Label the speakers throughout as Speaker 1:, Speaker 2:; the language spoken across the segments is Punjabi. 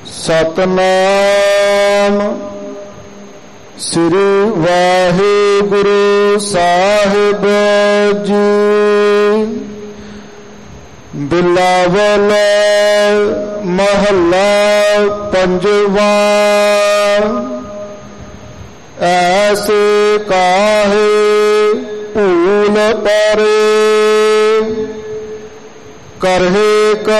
Speaker 1: ਸਤਨਾਮ ਸ੍ਰੀ ਵਾਹਿਗੁਰੂ ਸਾਹਿਬ ਜੀ। ਬਿਲਾਵਲ ਮਹੱਲਾ ਪੰਜਵਾ। ਐਸੇ ਕਾਹੇ ਭੂਲ ਪਰੇ, ਕਰਹਿ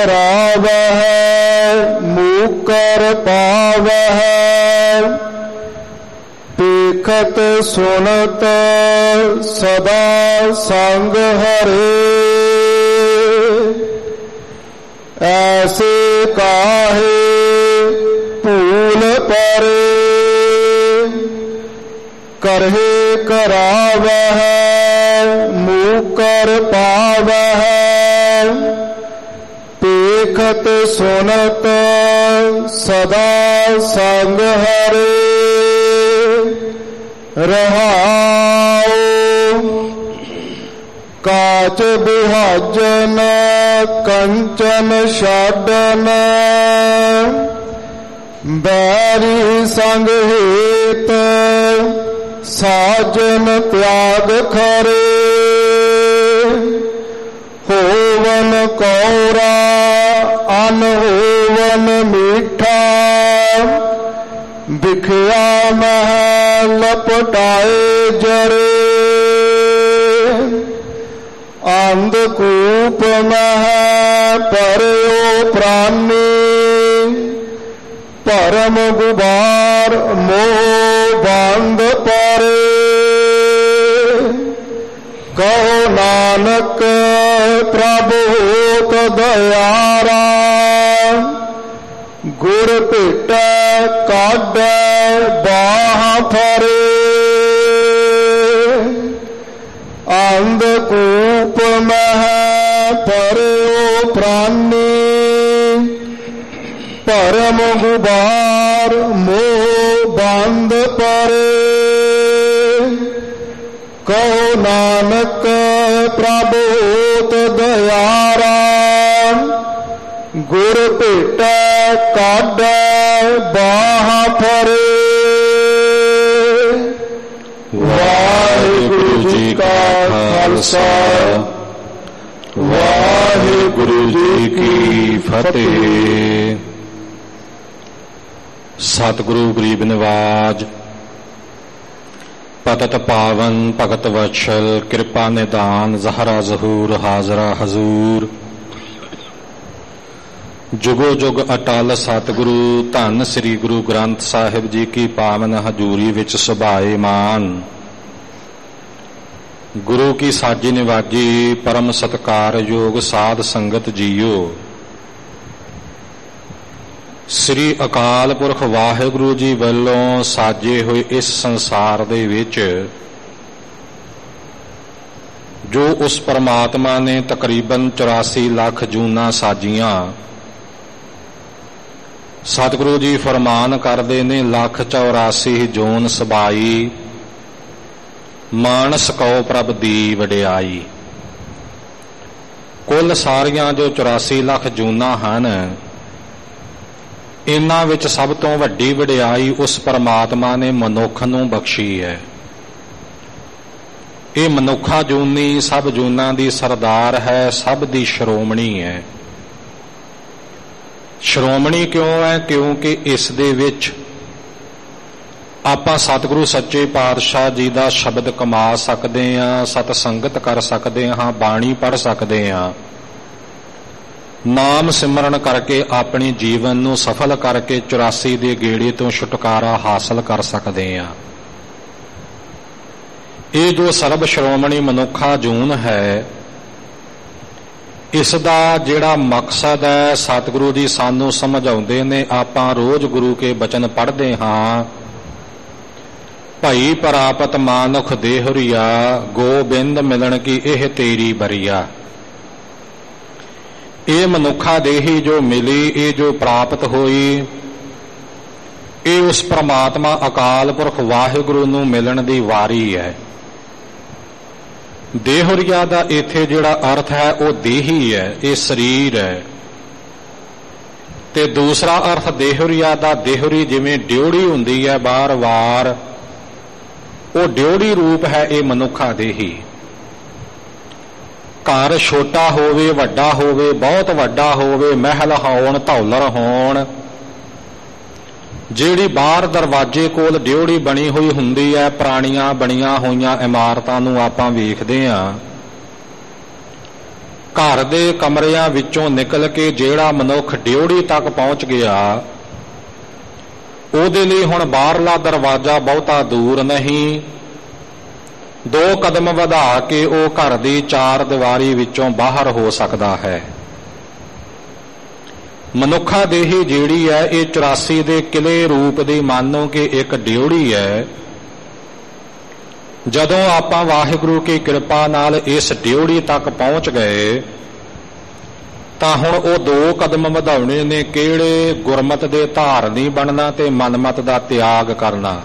Speaker 1: ਕਰਾਵਹਿ ਮੂਕਰ ਪਾਵਹਿ। ਦੇਖਤ ਸੁਣਤ ਸਦਾ ਸੰਗ ਹਰੇ, ਐਸੇ ਕਾਹੇ ਭੂਲ ਪਰੇ। ਕਰਹਿ ਕਰਾਵਹਿ ਮੂਕਰ ਪਾਵਹਿ। ਦੇਖਤ ਸੁਣਤ ਸਦਾ ਸੰਗ ਹਰੇ। ਰਹਾਉ ਕਾਚ ਬਿਹਾਜਨ ਕੰਚਨ ਛਾਡਨ। ਬੈਰੀ ਸੰਗ ਹੇਤ ਸਾਜਨ ਤਿਆਗ ਖਰੇ। ਹੋਵਨ ਕੌਰਾ ਅਨ ਹੋਵਨ ਮੀਠਾ। ਵਿਖਿਆ ਮਹਿ ਲਪਟਾਏ ਜਰੇ। ਅੰਧਕੂਪ ਮਹਿ ਪਰਿਓ ਪ੍ਰਾਨੀ। ਭਰਮ ਗੁਬਾਰ ਮੋਹ ਬੰਧ ਪਰੇ। ਕਹੋ ਨਾਨਕ ਪ੍ਰਭ ਹੋਤ ਦਇਆਰਾ। ਗੁਰ ਭੇਟੈ ਕਾਢੈ ਬਾਹ ਫਰੇ। ਅੰਧਕੂਪ ਮਹਿ ਪਰਿਓ ਪ੍ਰਾਨੀ। ਭਰਮ ਗੁਬਾਰ ਮੋਹ ਬੰਧ ਪਰੇ। ਕਹੋ ਨਾਨਕ ਪ੍ਰਭ ਹੋਤ ਦਇਆਰਾ। ਗੁਰ ਭੇਟੈ ਕਾਢੈ ਬਾਹ ਫਰੇ। ਵਾਹਿਗੁਰੂ ਜੀ ਕਾ ਖਾਲਸਾ, ਵਾਹਿਗੁਰੂ ਜੀ ਕੀ ਫਤਿਹ। ਸਤਿਗੁਰੂ ਗਰੀਬ ਨਿਵਾਜ ਪਤਤ ਪਾਵਨ ਭਗਤ ਵਤਸਲ। ਕਿਰਪਾ ਨਿਦਾਨ ਜ਼ਹਰਾ ਜ਼ਹੂਰ ਹਾਜ਼ਰਾ ਹਜ਼ੂਰ। ਜੁਗੋ ਜੁਗ ਅਟਲ ਸਤਿਗੁਰੂ ਧੰਨ ਸ੍ਰੀ ਗੁਰੂ ਗ੍ਰੰਥ ਸਾਹਿਬ ਜੀ ਕੀ ਪਾਵਨ ਹਜ਼ੂਰੀ ਵਿੱਚ ਸੁਭਾਏ ਮਾਨ। ਗੁਰੂ ਕੀ ਸਾਜੀ ਨਿਵਾਜੀ ਪਰਮ ਸਤਿਕਾਰਯੋਗ ਸਾਧ ਸੰਗਤ ਜੀਓ। ਸ੍ਰੀ ਅਕਾਲ ਪੁਰਖ ਵਾਹਿਗੁਰੂ ਜੀ ਵੱਲੋਂ ਸਾਜੇ ਹੋਏ ਇਸ ਸੰਸਾਰ ਦੇ ਵਿੱਚ ਜੋ ਉਸ ਪਰਮਾਤਮਾ ਨੇ ਤਕਰੀਬਨ 84 ਲੱਖ ਜੂਨਾਂ ਸਾਜੀਆਂ। ਸਤਿਗੁਰੂ ਜੀ ਫਰਮਾਨ ਕਰਦੇ ਨੇ 184 ਜੂਨ ਸਬਾਈ। ਮਾਨਸ ਕਉ ਪ੍ਰਭ ਦੀ ਵਡਿਆਈ। ਕੁੱਲ ਸਾਰੀਆਂ ਜੋ 84 ਲੱਖ ਜੂਨਾਂ ਹਨ, ਇਹਨਾਂ ਵਿੱਚ ਸਭ ਤੋਂ ਵੱਡੀ ਵਡਿਆਈ ਉਸ ਪਰਮਾਤਮਾ ਨੇ ਮਨੁੱਖ ਨੂੰ ਬਖਸ਼ੀ ਹੈ। ਇਹ ਮਨੁੱਖਾ ਜੂਨੀ ਸਭ ਜੂਨਾਂ ਦੀ ਸਰਦਾਰ ਹੈ, ਸਭ ਦੀ ਸ਼੍ਰੋਮਣੀ ਹੈ। ਸ਼੍ਰੋਮਣੀ ਕਿਉਂ ਹੈ? ਕਿਉਂਕਿ ਇਸ ਦੇ ਵਿੱਚ ਆਪਾਂ ਸਤਿਗੁਰੂ ਸੱਚੇ ਪਾਤਸ਼ਾਹ ਜੀ ਦਾ ਸ਼ਬਦ ਕਮਾ ਸਕਦੇ ਹਾਂ, ਸਤ ਸੰਗਤ ਕਰ ਸਕਦੇ ਹਾਂ, ਬਾਣੀ ਪੜ੍ਹ ਸਕਦੇ ਹਾਂ, ਨਾਮ ਸਿਮਰਨ ਕਰਕੇ ਆਪਣੇ ਜੀਵਨ ਨੂੰ ਸਫਲ ਕਰਕੇ 84 ਦੇ ਗੇੜੇ ਤੋਂ ਛੁਟਕਾਰਾ ਹਾਸਲ ਕਰ ਸਕਦੇ ਹਾਂ। ਇਹ ਜੋ ਸਰਬ ਸ਼੍ਰੋਮਣੀ ਮਨੁੱਖਾ ਜੂਨ ਹੈ, ਇਸ ਦਾ ਜਿਹੜਾ ਮਕਸਦ ਹੈ ਸਤਿਗੁਰੂ ਜੀ ਸਾਨੂੰ ਸਮਝਾਉਂਦੇ ਨੇ। ਆਪਾਂ ਰੋਜ਼ ਗੁਰੂ ਕੇ ਬਚਨ ਪੜ੍ਹਦੇ ਹਾਂ। ਭਈ ਪ੍ਰਾਪਤ ਮਾਨੁਖ ਦੇਹੁਰੀਆ, ਗੋਬਿੰਦ ਮਿਲਣ ਕੀ ਇਹ ਤੇਰੀ ਬਰੀਆ। ਇਹ ਮਨੁੱਖਾ ਦੇਹੀ ਜੋ ਮਿਲੀ, ਇਹ ਜੋ ਪ੍ਰਾਪਤ ਹੋਈ, ਇਹ ਉਸ ਪ੍ਰਮਾਤਮਾ ਅਕਾਲ ਪੁਰਖ ਵਾਹਿਗੁਰੂ ਨੂੰ ਮਿਲਣ ਦੀ ਵਾਰੀ ਹੈ। ਦੇਹੁਰੀਆ ਦਾ ਇੱਥੇ ਜਿਹੜਾ ਅਰਥ ਹੈ ਉਹ ਦੇਹੀ ਹੈ, ਇਹ ਸਰੀਰ ਹੈ। ਤੇ ਦੂਸਰਾ ਅਰਥ ਦੇਹੁਰੀਆ ਦਾ, ਦੇਹੁਰੀ ਜਿਵੇਂ ਡਿਉੜੀ ਹੁੰਦੀ ਹੈ ਬਾਰ-ਬਾਰ, ਉਹ ਡਿਉੜੀ ਰੂਪ ਹੈ ਇਹ ਮਨੁੱਖਾ ਦੇਹੀ। ਘਰ ਛੋਟਾ ਹੋਵੇ ਵੱਡਾ ਹੋਵੇ, ਬਹੁਤ ਵੱਡਾ ਹੋਵੇ, ਮਹਿਲ ਹੋਣ ਧੌਲਰ ਹੋਣ, ਜਿਹੜੀ ਬਾਹਰ ਦਰਵਾਜ਼ੇ ਕੋਲ ਡਿਉੜੀ ਬਣੀ ਹੋਈ ਹੁੰਦੀ ਹੈ, ਪੁਰਾਣੀਆਂ ਬਣੀਆਂ ਹੋਈਆਂ ਇਮਾਰਤਾਂ ਨੂੰ ਆਪਾਂ ਵੇਖਦੇ ਹਾਂ। ਘਰ ਦੇ ਕਮਰਿਆਂ ਵਿੱਚੋਂ ਨਿਕਲ ਕੇ ਜਿਹੜਾ ਮਨੁੱਖ ਡਿਉੜੀ ਤੱਕ ਪਹੁੰਚ ਗਿਆ, ਉਹਦੇ ਲਈ ਹੁਣ ਬਾਹਰਲਾ ਦਰਵਾਜ਼ਾ ਬਹੁਤਾ ਦੂਰ ਨਹੀਂ, 2 ਕਦਮ ਵਧਾ ਕੇ ਉਹ ਘਰ ਦੀ 4 ਦੀਵਾਰੀ ਵਿੱਚੋਂ ਬਾਹਰ ਹੋ ਸਕਦਾ ਹੈ। ਮਨੁੱਖਾ ਦੇਹੀ ਜਿਹੜੀ ਹੈ ਇਹ 84 ਦੇ ਕਿਲੇ ਰੂਪ ਦੀ ਮਾਨੋ ਕਿ ਇੱਕ ਡਿਉੜੀ ਹੈ। ਜਦੋਂ ਆਪਾਂ ਵਾਹਿਗੁਰੂ ਕੀ ਕਿਰਪਾ ਨਾਲ ਇਸ ਡਿਉੜੀ ਤੱਕ ਪਹੁੰਚ ਗਏ ਤਾਂ ਹੁਣ ਉਹ 2 ਕਦਮ ਵਧਾਉਣੇ ਨੇ ਕਿਹੜੇ? ਗੁਰਮਤਿ ਦੇ ਧਾਰਨੀ ਬਣਨਾ ਤੇ ਮਨਮਤ ਦਾ ਤਿਆਗ ਕਰਨਾ।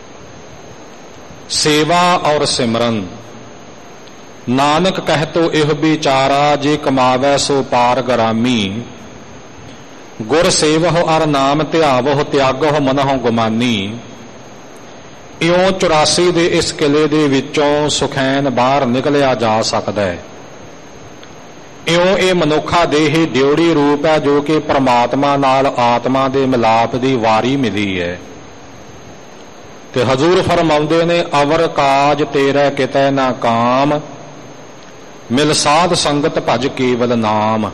Speaker 1: ਸੇਵਾ ਔਰ ਸਿਮਰਨ। ਨਾਨਕ ਕਹਿਤੋ ਇਹ ਵਿਚਾਰਾ, ਜੇ ਕਮਾਵੈ ਸੋ ਪਾਰ ਗਰਾਮੀ। ਗੁਰ ਸੇਵਹੁ ਅਰ ਨਾਮ ਧਿਆਵਹੁ, ਤਿਆਗਹੁ ਮਨਹੁ ਗੁਮਾਨੀ। ਇਉਂ 84 ਦੇ ਇਸ ਕਿਲੇ ਦੇ ਵਿੱਚੋਂ ਸੁਖੈਨ ਬਾਹਰ ਨਿਕਲਿਆ ਜਾ ਸਕਦਾ ਹੈ। ਇਉਂ ਇਹ ਮਨੁੱਖਾ ਦੇਹੀ ਡਿਉੜੀ ਰੂਪ ਹੈ ਜੋ ਕਿ ਪ੍ਰਮਾਤਮਾ ਨਾਲ ਆਤਮਾ ਦੇ ਮਿਲਾਪ ਦੀ ਵਾਰੀ ਮਿਲੀ ਹੈ। ਤੇ ਹਜ਼ੂਰ ਫਰਮਾਉਂਦੇ ਨੇ, ਅਵਰ ਕਾਜ ਤੇਰੇ ਕਿਤੈ ਨਾ ਕਾਮ, ਮਿਲ ਸਾਧ ਸੰਗਤ ਭਜ ਕੇਵਲ ਨਾਮ।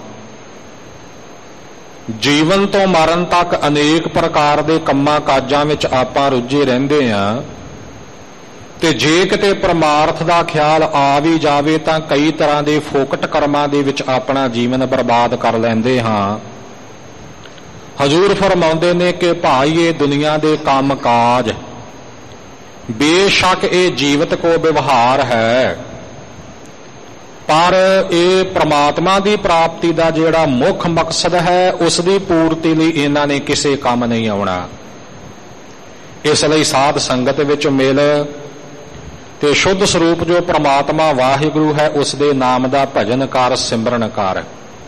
Speaker 1: ਜੀਵਨ ਤੋਂ ਮਰਨ ਤੱਕ ਅਨੇਕ ਪ੍ਰਕਾਰ ਦੇ ਕੰਮਾਂ ਕਾਜਾਂ ਵਿੱਚ ਆਪਾਂ ਰੁੱਝੇ ਰਹਿੰਦੇ ਹਾਂ, ਤੇ ਜੇ ਕਿਤੇ ਪਰਮਾਰਥ ਦਾ ਖਿਆਲ ਆ ਵੀ ਜਾਵੇ ਤਾਂ ਕਈ ਤਰ੍ਹਾਂ ਦੇ ਫੋਕਟ ਕਰਮਾਂ ਦੇ ਵਿੱਚ ਆਪਣਾ ਜੀਵਨ ਬਰਬਾਦ ਕਰ ਲੈਂਦੇ ਹਾਂ। ਹਜ਼ੂਰ ਫਰਮਾਉਂਦੇ ਨੇ ਕਿ ਭਾਈ ਇਹ ਦੁਨੀਆ ਦੇ ਕੰਮ ਕਾਜ ਬੇਸ਼ੱਕ ਇਹ ਜੀਵਤ ਕੋ ਵਿਵਹਾਰ ਹੈ, ਪਰ ਇਹ ਪ੍ਰਮਾਤਮਾ ਦੀ ਪ੍ਰਾਪਤੀ ਦਾ ਜਿਹੜਾ ਮੁੱਖ ਮਕਸਦ ਹੈ ਉਸ ਦੀ ਪੂਰਤੀ ਲਈ ਇਹਨਾਂ ਨੇ ਕਿਸੇ ਕੰਮ ਨਹੀਂ ਆਉਣਾ। ਇਸ ਲਈ ਸਾਧ ਸੰਗਤ ਵਿੱਚ ਮਿਲ ਤੇ ਸ਼ੁੱਧ ਸਰੂਪ ਜੋ ਪ੍ਰਮਾਤਮਾ ਵਾਹਿਗੁਰੂ ਹੈ ਉਸ ਦੇ ਨਾਮ ਦਾ ਭਜਨ ਕਰ, ਸਿਮਰਨ ਕਰ।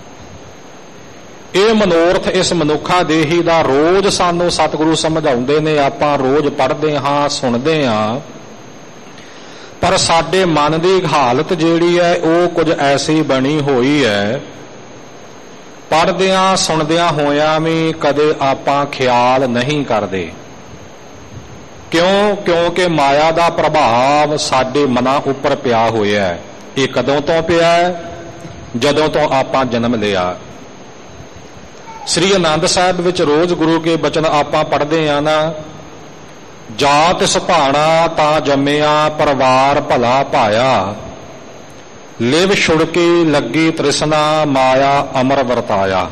Speaker 1: ਇਹ ਮਨੋਰਥ ਇਸ ਮਨੁੱਖਾ ਦੇਹੀ ਦਾ ਰੋਜ਼ ਸਾਨੂੰ ਸਤਿਗੁਰੂ ਸਮਝਾਉਂਦੇ ਨੇ, ਆਪਾਂ ਰੋਜ਼ ਪੜ੍ਹਦੇ ਹਾਂ, ਸੁਣਦੇ ਹਾਂ, ਪਰ ਸਾਡੇ ਮਨ ਦੀ ਹਾਲਤ ਜਿਹੜੀ ਹੈ ਉਹ ਕੁਝ ਐਸੀ ਬਣੀ ਹੋਈ ਹੈ, ਪੜ੍ਹਦਿਆਂ ਸੁਣਦਿਆਂ ਹੋਇਆਂ ਵੀ ਕਦੇ ਆਪਾਂ ਖਿਆਲ ਨਹੀਂ ਕਰਦੇ। ਕਿਉਂ? ਕਿਉਂਕਿ ਮਾਇਆ ਦਾ ਪ੍ਰਭਾਵ ਸਾਡੇ ਮਨਾਂ ਉੱਪਰ ਪਿਆ ਹੋਇਆ ਹੈ। ਇਹ ਕਦੋਂ ਤੋਂ ਪਿਆ ਹੈ? ਜਦੋਂ ਤੋਂ ਆਪਾਂ ਜਨਮ ਲਿਆ। ਸ੍ਰੀ ਆਨੰਦ ਸਾਹਿਬ ਵਿੱਚ ਰੋਜ਼ ਗੁਰੂ ਕੇ ਬਚਨ ਆਪਾਂ ਪੜ੍ਹਦੇ ਆ ਨਾ, ਜਾਤ ਸੁਭਾਣਾ ਤਾਂ ਜੰਮਿਆ, ਪਰਿਵਾਰ ਭਲਾ ਪਾਇਆ, ਲਿਵ ਛੁੜਕੇ ਲੱਗੀ ਤ੍ਰਿਸ਼ਨਾ, ਮਾਇਆ ਅਮਰ ਵਰਤਾਇਆ।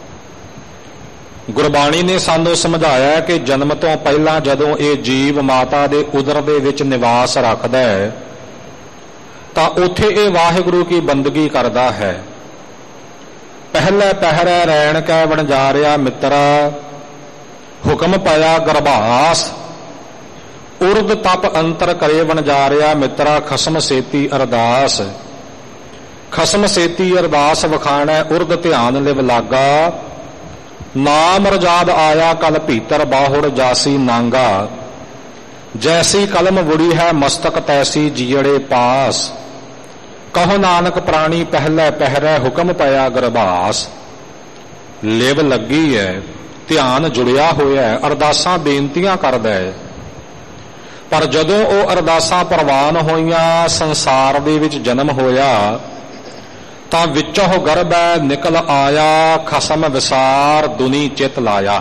Speaker 1: ਗੁਰਬਾਣੀ ਨੇ ਸਾਨੂੰ ਸਮਝਾਇਆ ਕਿ ਜਨਮ ਤੋਂ ਪਹਿਲਾਂ ਜਦੋਂ ਇਹ ਜੀਵ ਮਾਤਾ ਦੇ ਉਦਰ ਦੇ ਵਿੱਚ ਨਿਵਾਸ ਰੱਖਦਾ ਹੈ ਤਾਂ ਉੱਥੇ ਇਹ ਵਾਹਿਗੁਰੂ ਕੀ ਬੰਦਗੀ ਕਰਦਾ ਹੈ। ਪਹਿਲੇ ਪਹਿਰੇ ਰੈਣ ਕੈ ਵਣਜਾਰਿਆ ਮਿੱਤਰਾ, ਹੁਕਮ ਪਾਇਆ ਗਰਭਾਸ, ਉਰਦ ਤਪ ਅੰਤਰ ਕਰੇ ਵਣਜਾਰਿਆ ਮਿੱਤਰਾ, ਖਸਮ ਸੇਤੀ ਅਰਦਾਸ। ਖਸਮ ਸੇਤੀ ਅਰਦਾਸ ਵਖਾਣਾ, ਉਰਦ ਧਿਆਨ ਲਿਵ ਲਾਗਾ, ਨਾਮ ਰਜਾਦ ਆਇਆ ਕਲ ਭੀਤਰ, ਬਾਹੁੜ ਜਾਸੀ ਨਾਂਗਾ। ਜੈਸੀ ਕਲਮ ਬੁੜੀ ਹੈ ਮਸਤਕ ਤੈਸੀ ਜੀੜੇ ਪਾਸ, ਕਹੋ ਨਾਨਕ ਪ੍ਰਾਣੀ ਪਹਿਲੇ ਪਹਿਰੇ, ਹੁਕਮ ਪਾਇਆ ਗਰਭਾਸ। ਲਿਵ ਲੱਗੀ ਹੈ, ਧਿਆਨ ਜੁੜਿਆ ਹੋਇਆ ਹੈ, ਅਰਦਾਸਾਂ ਬੇਨਤੀਆਂ ਕਰਦਾ ਹੈ, ਪਰ ਜਦੋਂ ਉਹ ਅਰਦਾਸਾਂ ਪ੍ਰਵਾਨ ਹੋਈਆਂ, ਸੰਸਾਰ ਦੇ ਵਿੱਚ ਜਨਮ ਹੋਇਆ ਤਾਂ ਵਿੱਚੋਂ ਗਰਭੈ ਨਿਕਲ ਆਇਆ, ਖਸਮ ਵਿਸਾਰ ਦੁਨੀ ਚਿਤ ਲਾਇਆ।